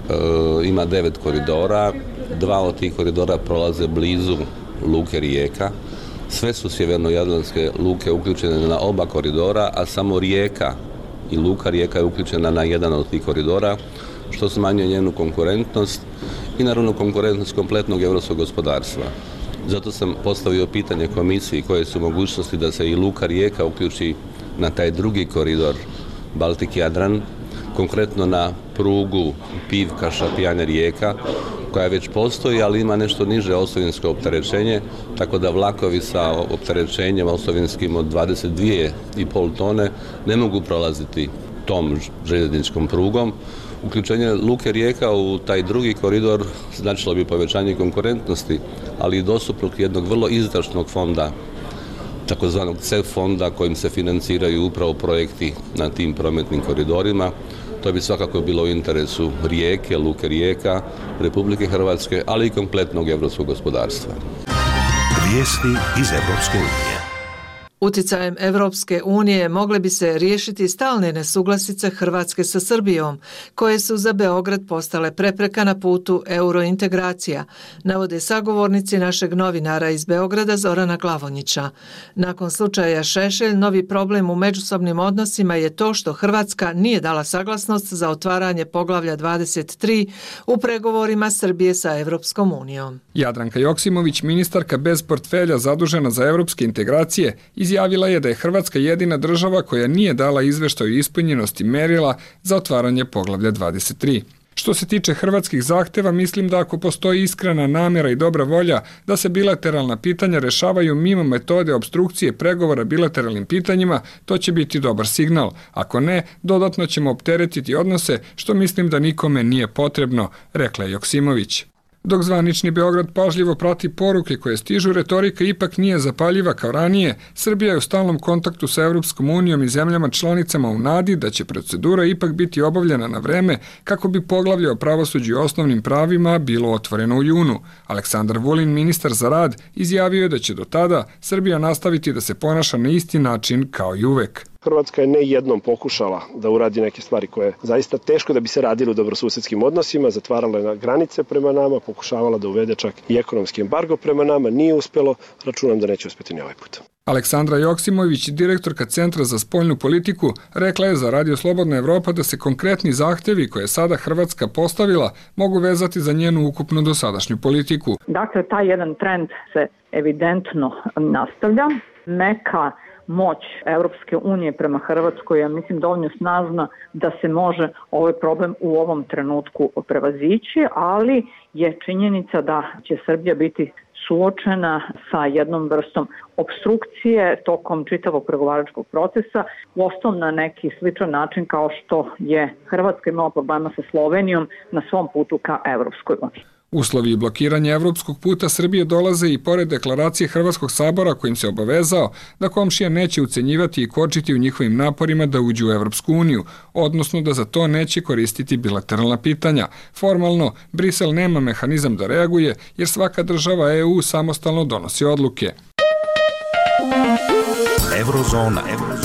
ima 9 koridora, 2 od tih koridora prolaze blizu Luke Rijeka. Sve su sjevernojadranske luke uključene na oba koridora, a samo Rijeka i Luka Rijeka je uključena na jedan od tih koridora, što smanjuje njenu konkurentnost i naravno konkurentnost kompletnog europskog gospodarstva. Zato sam postavio pitanje komisiji koje su mogućnosti da se i Luka Rijeka uključi na taj drugi koridor Baltik-Jadran, konkretno na prugu Pivka-Šapjane-Rijeka, koja već postoji, ali ima nešto niže osovinsko opterećenje, tako da vlakovi sa opterećenjem osovinskim od 22,5 tone ne mogu prolaziti tom željezničkom prugom. Uključenje Luke Rijeka u taj drugi koridor značilo bi povećanje konkurentnosti, ali i dostupnog jednog vrlo izdašnog fonda, takozvanog CEF fonda kojim se financiraju upravo projekti na tim prometnim koridorima. To bi svakako bilo u interesu Rijeke, Luke Rijeka, Republike Hrvatske, ali i kompletnog europskog gospodarstva. Vijesti iz Evropske unije. Uticajem Evropske unije mogle bi se riješiti stalne nesuglasice Hrvatske sa Srbijom, koje su za Beograd postale prepreka na putu eurointegracija, navode sagovornici našeg novinara iz Beograda Zorana Glavonjića. Nakon slučaja Šešelj, novi problem u međusobnim odnosima je to što Hrvatska nije dala saglasnost za otvaranje poglavlja 23 u pregovorima Srbije sa Evropskom unijom. Jadranka Joksimović, ministarka bez portfelja zadužena za evropske integracije, izjavila je da je Hrvatska jedina država koja nije dala izveštaj o ispunjenosti merila za otvaranje poglavlja 23. Što se tiče hrvatskih zahteva, mislim da ako postoji iskrena namjera i dobra volja da se bilateralna pitanja rešavaju mimo metode obstrukcije pregovora bilateralnim pitanjima, to će biti dobar signal. Ako ne, dodatno ćemo opteretiti odnose, što mislim da nikome nije potrebno, rekla je Joksimović. Dok zvanični Beograd pažljivo prati poruke koje stižu, retorika ipak nije zapaljiva kao ranije. Srbija je u stalnom kontaktu sa Evropskom unijom i zemljama članicama u nadi da će procedura ipak biti obavljena na vreme kako bi poglavlje o pravosuđu i osnovnim pravima bilo otvoreno u junu. Aleksandar Vulin, ministar za rad, izjavio je da će do tada Srbija nastaviti da se ponaša na isti način kao i uvek. Hrvatska je ne jednom pokušala da uradi neke stvari koje je zaista teško da bi se radili u dobrosusedskim odnosima, zatvarala je granice prema nama, pokušavala da uvede čak i ekonomski embargo prema nama, nije uspelo, računam da neće uspjeti ni ovaj put. Aleksandra Joksimović, direktorka Centra za spoljnu politiku, rekla je za Radio Slobodna Evropa da se konkretni zahtevi koje je sada Hrvatska postavila mogu vezati za njenu ukupnu dosadašnju politiku. Dakle, taj jedan trend se evidentno nastavlja. Neka moć Europske unije prema Hrvatskoj je, mislim, dovoljno snažna da se može ovaj problem u ovom trenutku prevazići, ali je činjenica da će Srbija biti suočena sa jednom vrstom opstrukcije tokom čitavog pregovaračkog procesa, uostalom na neki sličan način kao što je Hrvatska imala problema sa Slovenijom na svom putu ka Evropskoj uniji. Uslovi i blokiranje evropskog puta Srbije dolaze i pored deklaracije Hrvatskog sabora kojim se obavezao da komšija neće ucenjivati i kočiti u njihovim naporima da uđu u Evropsku uniju, odnosno da za to neće koristiti bilateralna pitanja. Formalno, Brisel nema mehanizam da reaguje jer svaka država EU samostalno donosi odluke. Eurozona.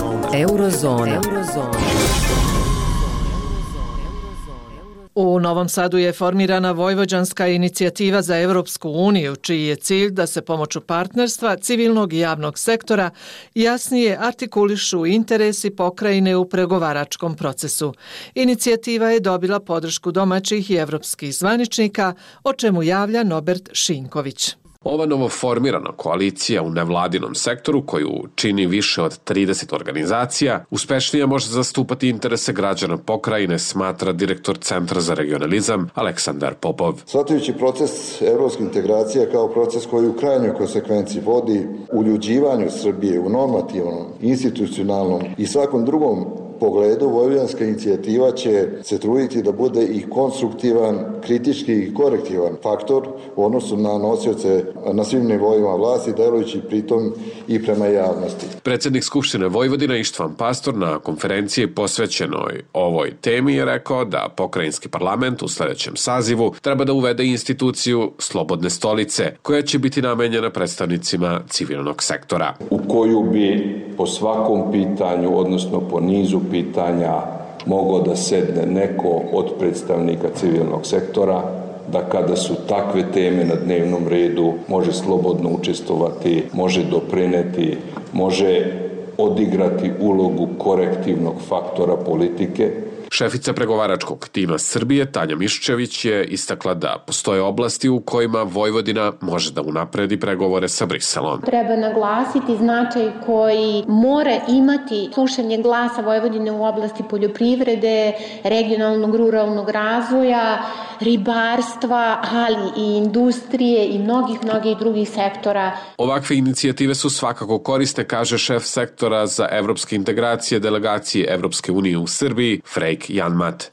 U Novom Sadu je formirana Vojvođanska inicijativa za Evropsku uniju, čiji je cilj da se pomoću partnerstva civilnog i javnog sektora jasnije artikulišu interesi pokrajine u pregovaračkom procesu. Inicijativa je dobila podršku domaćih i evropskih zvaničnika, o čemu javlja Nobert Šinković. Ova novoformirana koalicija u nevladinom sektoru, koju čini više od 30 organizacija, uspešnije može zastupati interese građana pokrajine, smatra direktor Centra za regionalizam Aleksandar Popov. Shvatajući proces evropskih integracija kao proces koji u krajnjoj konsekvenciji vodi uljuđivanju Srbije u normativnom, institucionalnom i svakom drugom pogledu, Vojvođanska inicijativa će se truditi da bude i konstruktivan, kritički i korektivan faktor u odnosu na nosioce na svim nivoima vlasti, delujući pritom i prema javnosti. Predsjednik Skupštine Vojvodine Ištvan Pastor na konferenciji posvećenoj ovoj temi je rekao da pokrajinski parlament u sljedećem sazivu treba da uvede instituciju Slobodne stolice, koja će biti namenjena predstavnicima civilnog sektora. U koju bi po svakom pitanju, odnosno po nizu pitanja, mogao da sedne neko od predstavnika civilnog sektora, da kada su takve teme na dnevnom redu može slobodno učestvovati, može doprineti, može odigrati ulogu korektivnog faktora politike. Šefica pregovaračkog tima Srbije Tanja Miščević je istakla da postoje oblasti u kojima Vojvodina može da unapredi pregovore sa Briselom. Treba naglasiti značaj koji mora imati slušanje glasa Vojvodine u oblasti poljoprivrede, regionalnog ruralnog razvoja, ribarstva, ali i industrije i mnogih drugih sektora. Ovakve inicijative su svakako korisne, kaže šef sektora za evropske integracije delegacije Evropske unije u Srbiji, Frejk Janmat.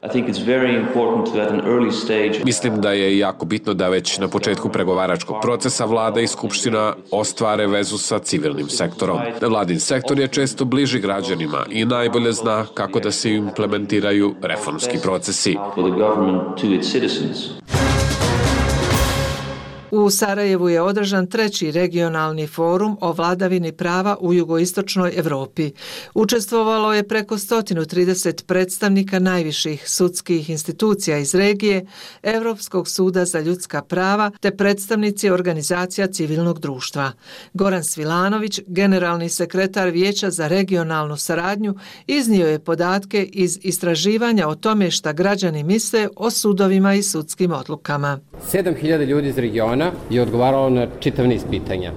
Mislim da je jako bitno da već na početku pregovaračkog procesa vlada i skupština ostvare vezu sa civilnim sektorom. Nevladin sektor je često bliži građanima i najbolje zna kako da se implementiraju reformski procesi. U Sarajevu je održan 3. regionalni forum o vladavini prava u jugoistočnoj Evropi. Učestvovalo je preko 130 predstavnika najviših sudskih institucija iz regije, Evropskog suda za ljudska prava te predstavnici organizacija civilnog društva. Goran Svilanović, generalni sekretar Vijeća za regionalnu saradnju, iznio je podatke iz istraživanja o tome šta građani misle o sudovima i sudskim odlukama. 7000 ljudi iz regiona je odgovaralo na čitav niz pitanja.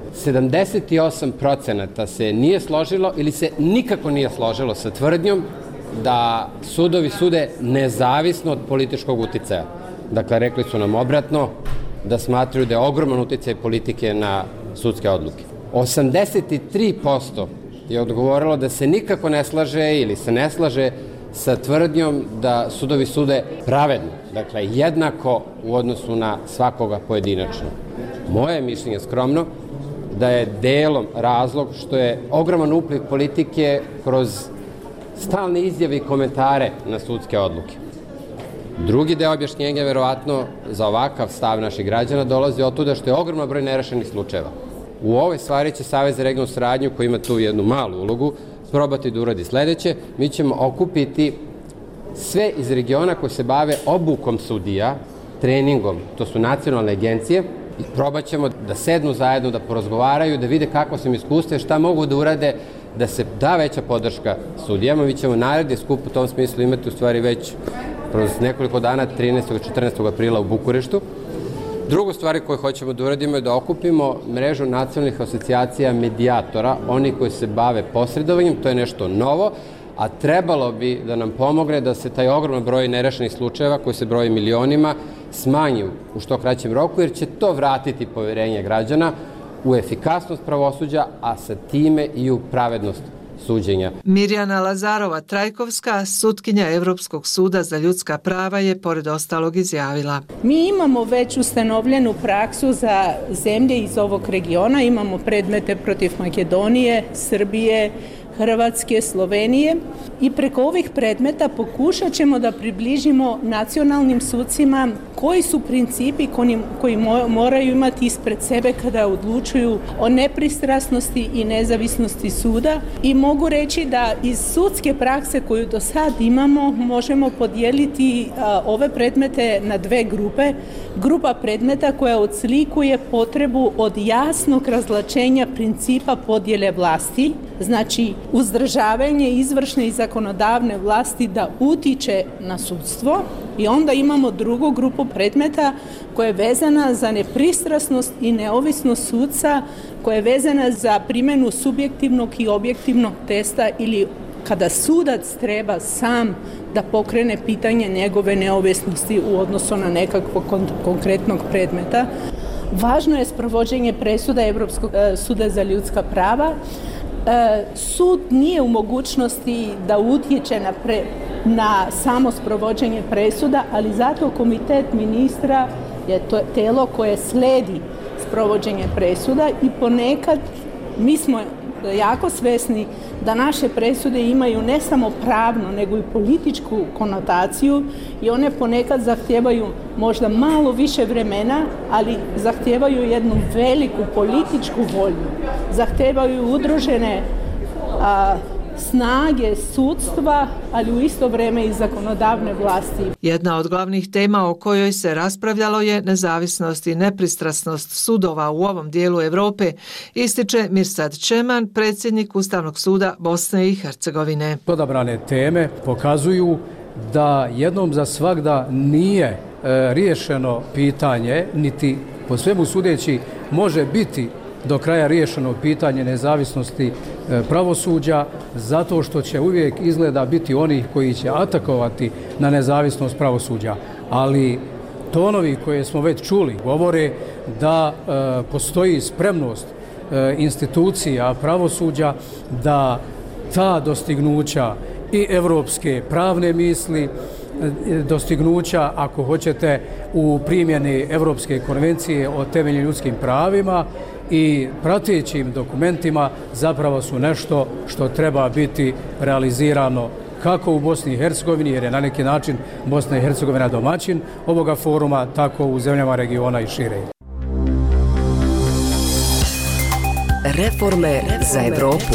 78% se nije složilo ili se nikako nije složilo sa tvrdnjom da sudovi sude nezavisno od političkog uticaja. Dakle, rekli su nam obratno da smatraju da je ogroman uticaj politike na sudske odluke. 83% je odgovorilo da se nikako ne slaže ili se ne slaže sa tvrdnjom da sudovi sude pravedno, dakle jednako u odnosu na svakoga pojedinačno. Moje mišljenje je skromno da je delom razlog što je ogroman upliv politike kroz stalne izjave i komentare na sudske odluke. Drugi deo objašnjenja, verovatno, za ovakav stav naših građana dolazi od tuda što je ogroman broj nerešenih slučajeva. U ovoj stvari će Savez za regionalnu saradnju, koji ima tu jednu malu ulogu, probati da uradi sledeće. Mi ćemo okupiti sve iz regiona koji se bave obukom sudija, treningom, to su nacionalne agencije, i probat ćemo da sednu zajedno, da porazgovaraju, da vide kako sam iskustva i šta mogu da urade da se da veća podrška sudijama. Mi ćemo naredni skup u tom smislu imati u stvari već kroz nekoliko dana, 13. i 14. aprila u Bukureštu. Drugu stvari koju hoćemo da uradimo je da okupimo mrežu nacionalnih asocijacija medijatora, oni koji se bave posredovanjem, to je nešto novo, a trebalo bi da nam pomogne da se taj ogroman broj nerešenih slučajeva, koji se broji milionima, smanji u što kraćem roku, jer će to vratiti poverenje građana u efikasnost pravosuđa, a sa time i u pravednost suđenja. Mirjana Lazarova-Trajkovska, sutkinja Evropskog suda za ljudska prava, je pored ostalog izjavila: Mi imamo već ustanovljenu praksu za zemlje iz ovog regiona, imamo predmete protiv Makedonije, Srbije, Hrvatske, Slovenije i preko ovih predmeta pokušat ćemo da približimo nacionalnim sucima koji su principi koji moraju imati ispred sebe kada odlučuju o nepristrasnosti i nezavisnosti suda. I mogu reći da iz sudske prakse koju do sad imamo možemo podijeliti ove predmete na dve grupe. Grupa predmeta koja odslikuje potrebu od jasnog razlačenja principa podjele vlasti, znači uzdržavanje izvršne i zakonodavne vlasti da utiče na sudstvo, i onda imamo drugu grupu predmeta koja je vezana za nepristrasnost i neovisnost sudca, koja je vezana za primjenu subjektivnog i objektivnog testa ili kada sudac treba sam da pokrene pitanje njegove neovisnosti u odnosu na nekakvog konkretnog predmeta. Važno je sprovođenje presuda Europskog suda za ljudska prava. Sud nije u mogućnosti da utječe na samo sprovođenje presuda, ali zato komitet ministra je to tijelo koje sledi sprovođenje presuda i ponekad mi smo jako svjesni da naše presude imaju ne samo pravno, nego i političku konotaciju i one ponekad zahtijevaju možda malo više vremena, ali zahtijevaju jednu veliku političku volju. Zahtijevaju udružene snage sudstva, ali u isto vrijeme i zakonodavne vlasti. Jedna od glavnih tema o kojoj se raspravljalo je nezavisnost i nepristrasnost sudova u ovom dijelu Europe, ističe Mirsad Čeman, predsjednik Ustavnog suda Bosne i Hercegovine. Odabrane teme pokazuju da jednom za svagda nije riješeno pitanje, niti po svemu sudeći može biti do kraja riješeno pitanje nezavisnosti pravosuđa, zato što će uvijek izgleda biti onih koji će atakovati na nezavisnost pravosuđa. Ali tonovi koje smo već čuli govore da postoji spremnost institucija pravosuđa da ta dostignuća i evropske pravne misli, dostignuća, ako hoćete, u primjeni Evropske konvencije o temeljnim ljudskim pravima i pratećim dokumentima zapravo su nešto što treba biti realizirano kako u Bosni i Hercegovini, jer je na neki način Bosna i Hercegovina domaćin ovoga foruma, tako u zemljama regiona i šire. Reforme za Evropu.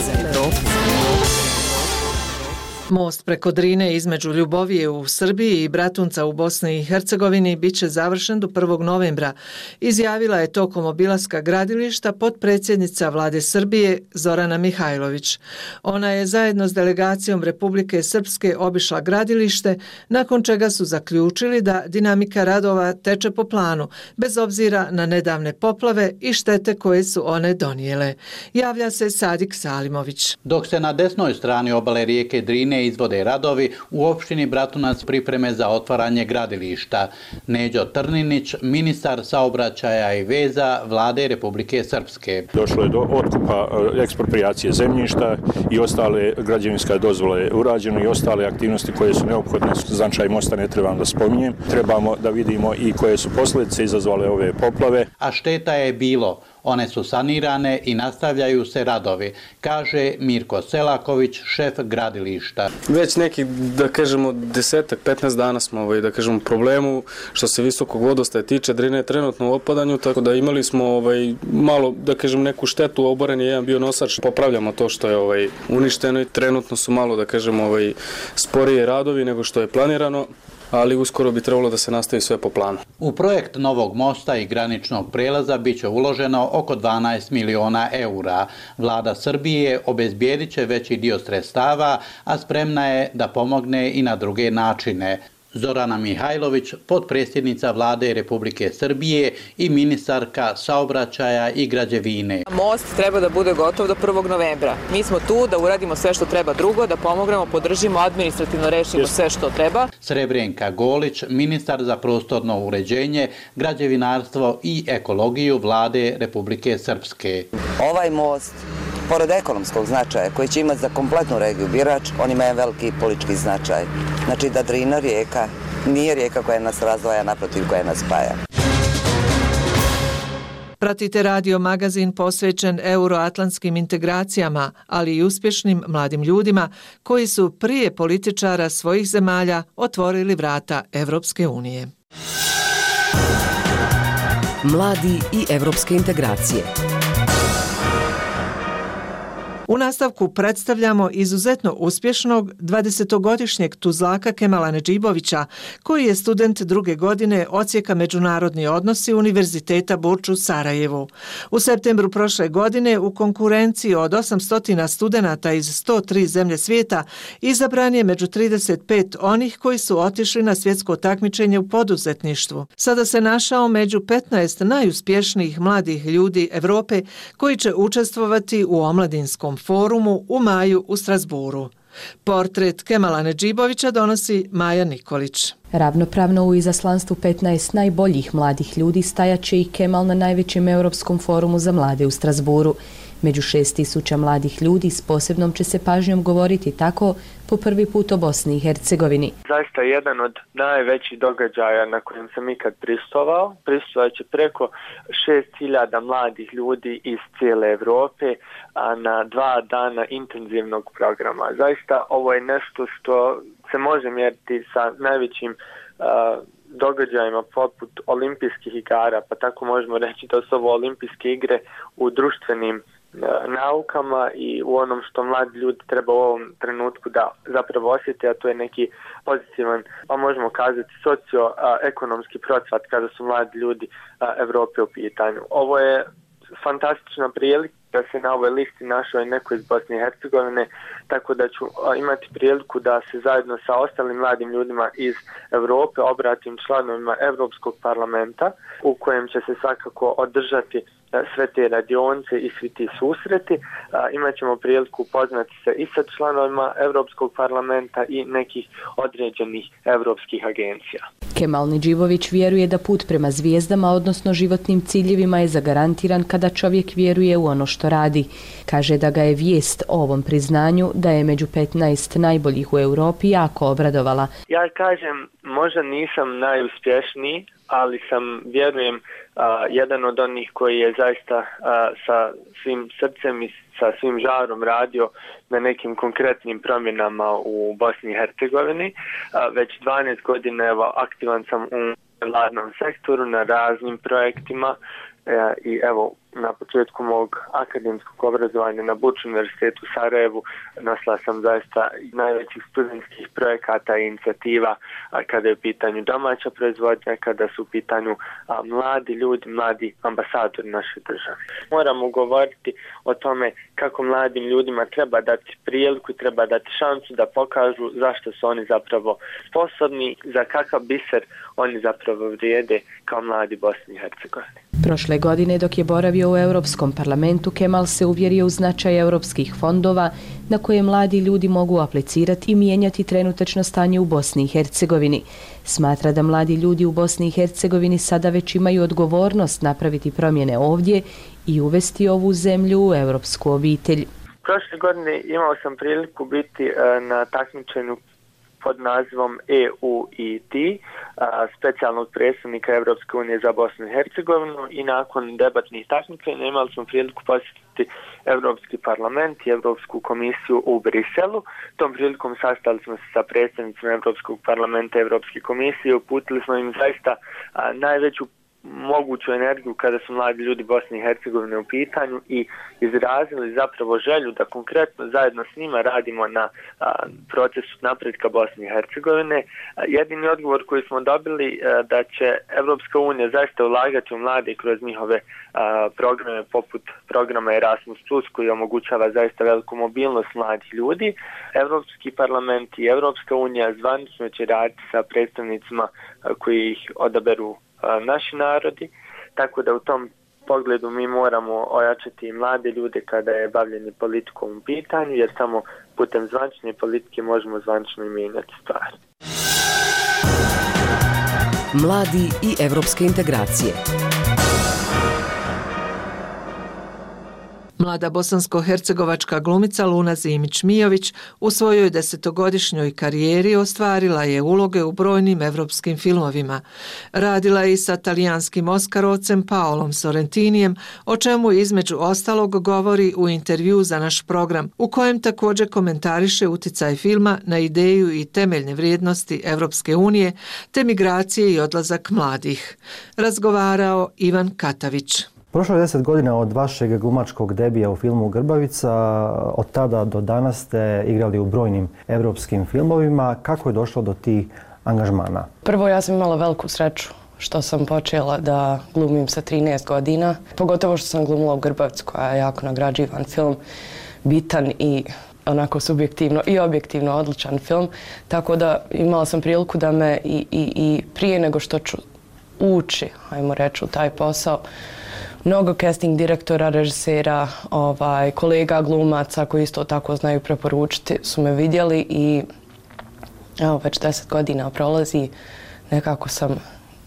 Most preko Drine između Ljubovije u Srbiji i Bratunca u Bosni i Hercegovini bit će završen do 1. novembra, izjavila je tokom obilaska gradilišta potpredsjednica Vlade Srbije Zorana Mihajlović. Ona je zajedno s delegacijom Republike Srpske obišla gradilište, nakon čega su zaključili da dinamika radova teče po planu, bez obzira na nedavne poplave i štete koje su one donijele. Javlja se Sadik Salimović. Dok se na desnoj strani obale rijeke Drine izvode radovi, u opštini Bratunac pripreme za otvaranje gradilišta. Neđo Trninić, ministar saobraćaja i veza Vlade Republike Srpske. Došlo je do otkupa eksproprijacije zemljišta i ostale građevinske dozvole urađene i ostale aktivnosti koje su neophodne. Značaj mosta ne trebam da spominjem. Trebamo da vidimo i koje su posljedice izazvale ove poplave. A šteta je bilo. One su sanirane i nastavljaju se radovi, kaže Mirko Selaković, šef gradilišta. Već neki, da kažemo, 10-15 dana smo da kažemo, problemu što se visokog vodostaja tiče. Drina je trenutno u opadanju, tako da imali smo malo, da kažem, neku štetu, oboren je jedan bio nosač. Popravljamo to što je uništeno i trenutno su malo, da kažemo, sporije radovi nego što je planirano, ali uskoro bi trebalo da se nastavi sve po planu. U projekt novog mosta i graničnog prelaza bit će uloženo oko 12 miliona eura. Vlada Srbije obezbijedit će veći dio sredstava, a spremna je da pomogne i na druge načine. Zorana Mihajlović, potpredsjednica Vlade Republike Srbije i ministarka saobraćaja i građevine. Most treba da bude gotov do 1. novembra. Mi smo tu da uradimo sve što treba drugo, da pomognemo, podržimo, administrativno rešimo sve što treba. Srebrenka Golić, ministar za prostorno uređenje, građevinarstvo i ekologiju Vlade Republike Srpske. Ovaj most, pored ekonomskog značaja koji će imati za kompletnu regiju Birač, on ima veliki politički značaj. Znači da Drina rijeka nije rijeka koja nas razdvaja, naprotiv koja nas spaja. Pratite radio magazin posvećen euroatlantskim integracijama, ali i uspješnim mladim ljudima koji su prije političara svojih zemalja otvorili vrata Evropske unije. Mladi i evropske integracije. U nastavku predstavljamo izuzetno uspješnog 20-godišnjeg Tuzlaka Kemala Nedžibovića, koji je student druge godine odsjeka međunarodni odnosi Univerziteta Burč u Sarajevu. U septembru prošle godine u konkurenciji od 800 studenata iz 103 zemlje svijeta izabran je među 35 onih koji su otišli na svjetsko takmičenje u poduzetništvu. Sada se našao među 15 najuspješnijih mladih ljudi Europe koji će učestvovati u omladinskom forumu u maju u Strasburu. Portret Kemala Nedžibovića donosi Maja Nikolić. Ravnopravno u izaslanstvu 15 najboljih mladih ljudi stajaće i Kemal na najvećem europskom forumu za mlade u Strasburu. Među 6.000 mladih ljudi s posebnom će se pažnjom govoriti tako po prvi put o Bosni i Hercegovini. Zaista jedan od najvećih događaja na kojem sam ikad pristovao. Pristovat će preko 6.000 mladih ljudi iz cijele Europe, a na 2 dana intenzivnog programa. Zaista ovo je nešto što se može mjeriti sa najvećim događajima poput olimpijskih igara, pa tako možemo reći da su ovo olimpijske igre u društvenim naukama i u onom što mladi ljudi treba u ovom trenutku da zapravo osjeti, a to je neki pozitivan, pa možemo kazati socioekonomski procvat kada su mladi ljudi Evrope u pitanju. Ovo je fantastična prilika da se na ovoj listi našao i neko iz Bosne i Hercegovine, tako da ću imati priliku da se zajedno sa ostalim mladim ljudima iz Europe obratim članovima Europskog parlamenta, u kojem će se svakako održati sve te radionice i svi ti susreti. Imaćemo priliku upoznati se i sa članovima Europskog parlamenta i nekih određenih europskih agencija. Kemal Nedžibović vjeruje da put prema zvijezdama, odnosno životnim ciljevima, je zagarantiran kada čovjek vjeruje u ono što radi. Kaže da ga je vijest o ovom priznanju da je među 15 najboljih u Europi jako obradovala. Ja kažem, možda nisam najuspješniji, ali sam, vjerujem, jedan od onih koji je zaista sa svim srcem i sa svim žarom radio na nekim konkretnim promjenama u Bosni i Hercegovini. Već 12 godina aktivan sam u vladnom sektoru na raznim projektima i evo, na početku mog akademskog obrazovanja na Burč Univerzitetu u Sarajevu nosila sam zaista najvećih studentskih projekata i inicijativa kada je u pitanju domaća proizvodnja, kada su u pitanju mladi ljudi, mladi ambasadori naše države. Moramo govoriti o tome kako mladim ljudima treba dati priliku i treba dati šansu da pokažu zašto su oni zapravo sposobni, za kakav biser oni zapravo vrijede kao mladi Bosni i Hercegovine. Prošle godine dok je boravio u Europskom parlamentu, Kemal se uvjerio u značaj europskih fondova na koje mladi ljudi mogu aplicirati i mijenjati trenutačno stanje u Bosni i Hercegovini. Smatra da mladi ljudi u Bosni i Hercegovini sada već imaju odgovornost napraviti promjene ovdje i uvesti ovu zemlju u europsku obitelj. Prošle godine imao sam priliku biti na takmičenju pod nazivom EUIT, specijalnog predstavnika Europske unije za Bosnu i Hercegovinu, i nakon debatnih takmičenja imali smo priliku posjetiti Europski parlament i Europsku komisiju u Briselu. Tom prilikom sastali smo se sa predstavnicima Europskog parlamenta i Europske komisije i uputili smo im zaista najveću moguću energiju kada su mladi ljudi Bosne i Hercegovine u pitanju i izrazili zapravo želju da konkretno zajedno s njima radimo na procesu napretka Bosne i Hercegovine. Jedini odgovor koji smo dobili da će Evropska unija zaista ulagati u mlade kroz njihove programe poput programa Erasmus+, koji omogućava zaista veliku mobilnost mladih ljudi. Evropski parlament i Evropska unija zvanično će raditi sa predstavnicima koji ih odaberu naši narodi, tako da u tom pogledu mi moramo ojačati mlade ljude kada je bavljenje politikom u pitanju, jer samo putem zvanične politike možemo zvanično mijenjati stvari. Mladi i evropske integracije. Mlada bosansko-hercegovačka glumica Luna Zimić-Mijović u svojoj 10-godišnjoj karijeri ostvarila je uloge u brojnim evropskim filmovima. Radila je i sa talijanskim oskarovcem Paolom Sorrentinijem, o čemu između ostalog govori u intervju za naš program, u kojem također komentariše uticaj filma na ideju i temeljne vrijednosti Evropske unije, te migracije i odlazak mladih. Razgovarao Ivan Katavić. Prošlo je 10 godina od vašeg glumačkog debija u filmu Grbavica. Od tada do danas ste igrali u brojnim evropskim filmovima. Kako je došlo do tih angažmana? Prvo, ja sam imala veliku sreću što sam počela da glumim sa 13 godina. Pogotovo što sam glumila u Grbavicu, koja je jako nagrađivan film, bitan i onako subjektivno i objektivno odličan film. Tako da imala sam priliku da me i prije nego što ću ući, ajmo reći, u taj posao, mnogo casting direktora, režisera, kolega glumaca koji isto tako znaju preporučiti su me vidjeli i evo već 10 godina prolazi. Nekako sam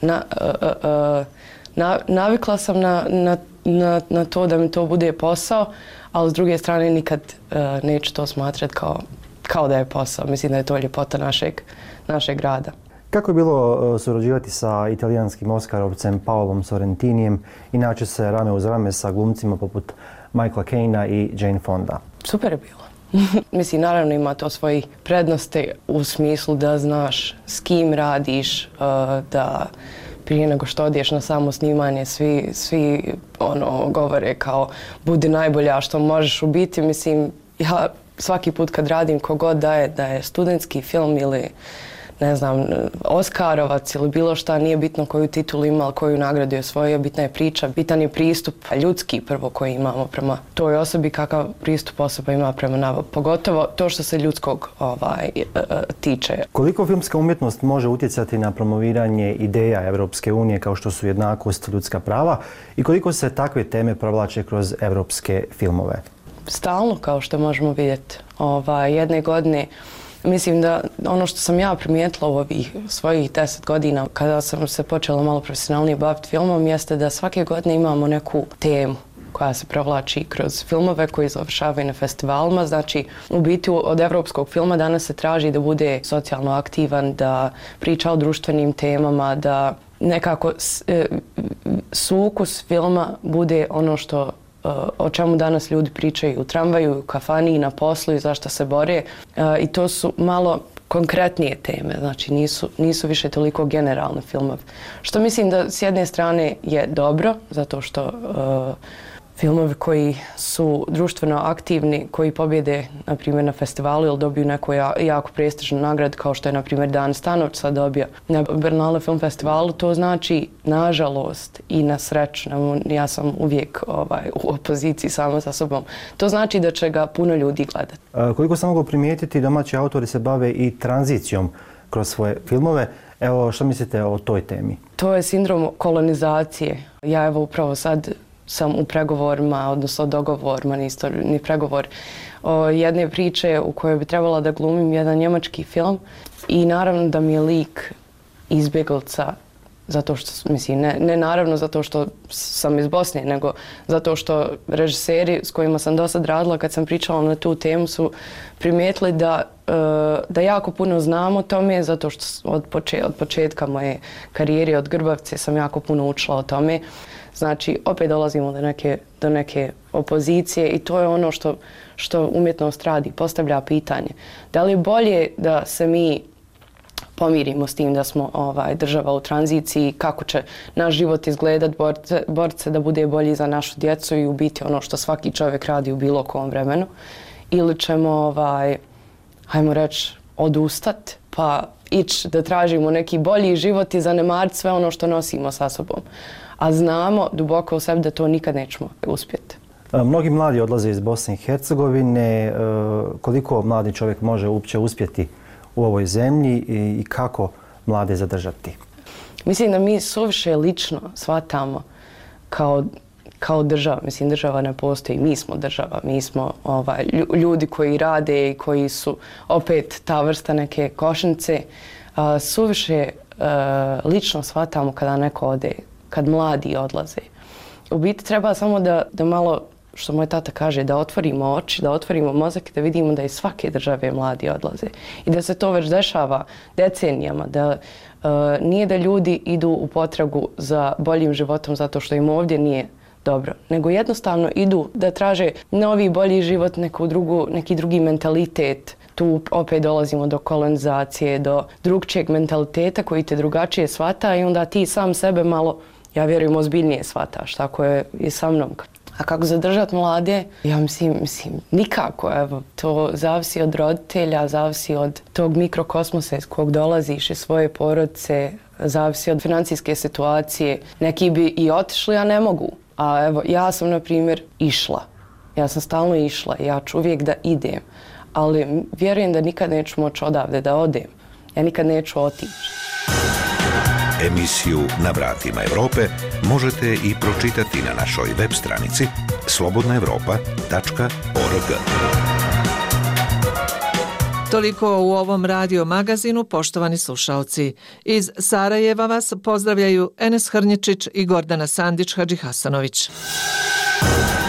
navikla sam na to da mi to bude posao, ali s druge strane nikad neću to smatrati kao da je posao. Mislim da je to ljepota našeg rada. Kako je bilo surađivati sa italijanskim oskarovcem Paolom Sorrentinijem i naći se rame uz rame sa glumcima poput Michaela Caina i Jane Fonda? Super je bilo. Mislim, naravno ima to svoji prednosti u smislu da znaš s kim radiš, da prije nego što odješ na samo snimanje svi govore kao budi najbolja što možeš u biti. Mislim, ja svaki put kad radim kogod da je studentski film ili ne znam, Oskarovac ili bilo šta, nije bitno koju titulu ima, ali koju nagradu je osvojio, bitna je priča, bitan je pristup ljudski prvo koji imamo prema toj osobi, kakav pristup osoba ima prema nama, pogotovo to što se ljudskog tiče. Koliko filmska umjetnost može utjecati na promoviranje ideja Evropske unije kao što su jednakost, ljudska prava i koliko se takve teme provlače kroz evropske filmove? Stalno, kao što možemo vidjeti. Jedne godine mislim da ono što sam ja primijetila u ovih svojih 10 godina kada sam se počela malo profesionalnije baviti filmom jeste da svake godine imamo neku temu koja se provlači kroz filmove koji završavaju na festivalima. Znači, u biti od evropskog filma danas se traži da bude socijalno aktivan, da priča o društvenim temama, da nekako sukus filma bude ono što o čemu danas ljudi pričaju u tramvaju, u kafani i na poslu i zašto se bore. I to su malo konkretnije teme, znači nisu više toliko generalne filmove. Što mislim da s jedne strane je dobro, zato što filmovi koji su društveno aktivni, koji pobjede, na primjer, na festivalu ili dobiju neku jako prestižnu nagradu, kao što je, na primjer, Dan Stanovca dobio na Berlinale film festivalu, to znači, nažalost i na sreću, ja sam uvijek u opoziciji sama sa sobom, to znači da će ga puno ljudi gledati. Koliko sam mogu primijetiti, domaći autori se bave i tranzicijom kroz svoje filmove. Evo, što mislite o toj temi? To je sindrom kolonizacije. Ja evo upravo sad sam u pregovorima, odnosno dogovorima, ni pregovor, jedne priče u kojoj bi trebala da glumim jedan njemački film i naravno da mi je lik izbjeglica, zato što, mislim, ne naravno zato što sam iz Bosne, nego zato što režiseri s kojima sam do sad radila kad sam pričala na tu temu su primijetili da jako puno znam o tome, zato što od početka moje karijere od Grbavice sam jako puno učila o tome. Znači, opet dolazimo do neke opozicije i to je ono što umjetnost radi, postavlja pitanje. Da li je bolje da se mi pomirimo s tim da smo država u tranziciji, kako će naš život izgledat, boriti se da bude bolji za našu djecu i u biti ono što svaki čovjek radi u bilo kom vremenu, ili ćemo, hajmo reći, odustat pa ići da tražimo neki bolji život i zanemariti sve ono što nosimo sa sobom. A znamo duboko u sebi da to nikad nećemo uspjeti. Mnogi mladi odlaze iz Bosne i Hercegovine. Koliko mladi čovjek može uopće uspjeti u ovoj zemlji i kako mlade zadržati? Mislim da mi suviše lično shvatamo kao država. Mislim, država ne postoji, mi smo država. Mi smo ljudi koji rade i koji su opet ta vrsta neke košnice. Suviše lično shvatamo kada neko ode, kad mladi odlaze. U biti treba samo da malo što moj tata kaže, da otvorimo oči, da otvorimo mozak i da vidimo da iz svake države mladi odlaze. I da se to već dešava decenijama, da nije da ljudi idu u potragu za boljim životom zato što im ovdje nije dobro, nego jednostavno idu da traže novi, bolji život, neki drugi mentalitet. Tu opet dolazimo do kolonizacije, do drugčijeg mentaliteta koji te drugačije shvata i onda ti sam sebe malo, ja vjerujem, ozbiljnije shvataš. Tako je i sa mnom. A kako zadržati mlade? Ja mislim, nikako. Evo, to zavisi od roditelja, zavisi od tog mikrokosmosa iz kog dolaziš, iz svoje porodice, zavisi od financijske situacije. Neki bi i otišli, a ne mogu. A evo, ja sam, na primjer, išla. Ja sam stalno išla. Ja ću uvijek da idem. Ali vjerujem da nikad neću moći odavde da odem. Ja nikad neću otići. Emisiju Na vratima Evrope možete i pročitati na našoj web stranici slobodnaevropa.org. Toliko u ovom radio magazinu, poštovani slušalci. Iz Sarajeva vas pozdravljaju Enes Hrnječić i Gordana Sandić Hadžihasanović.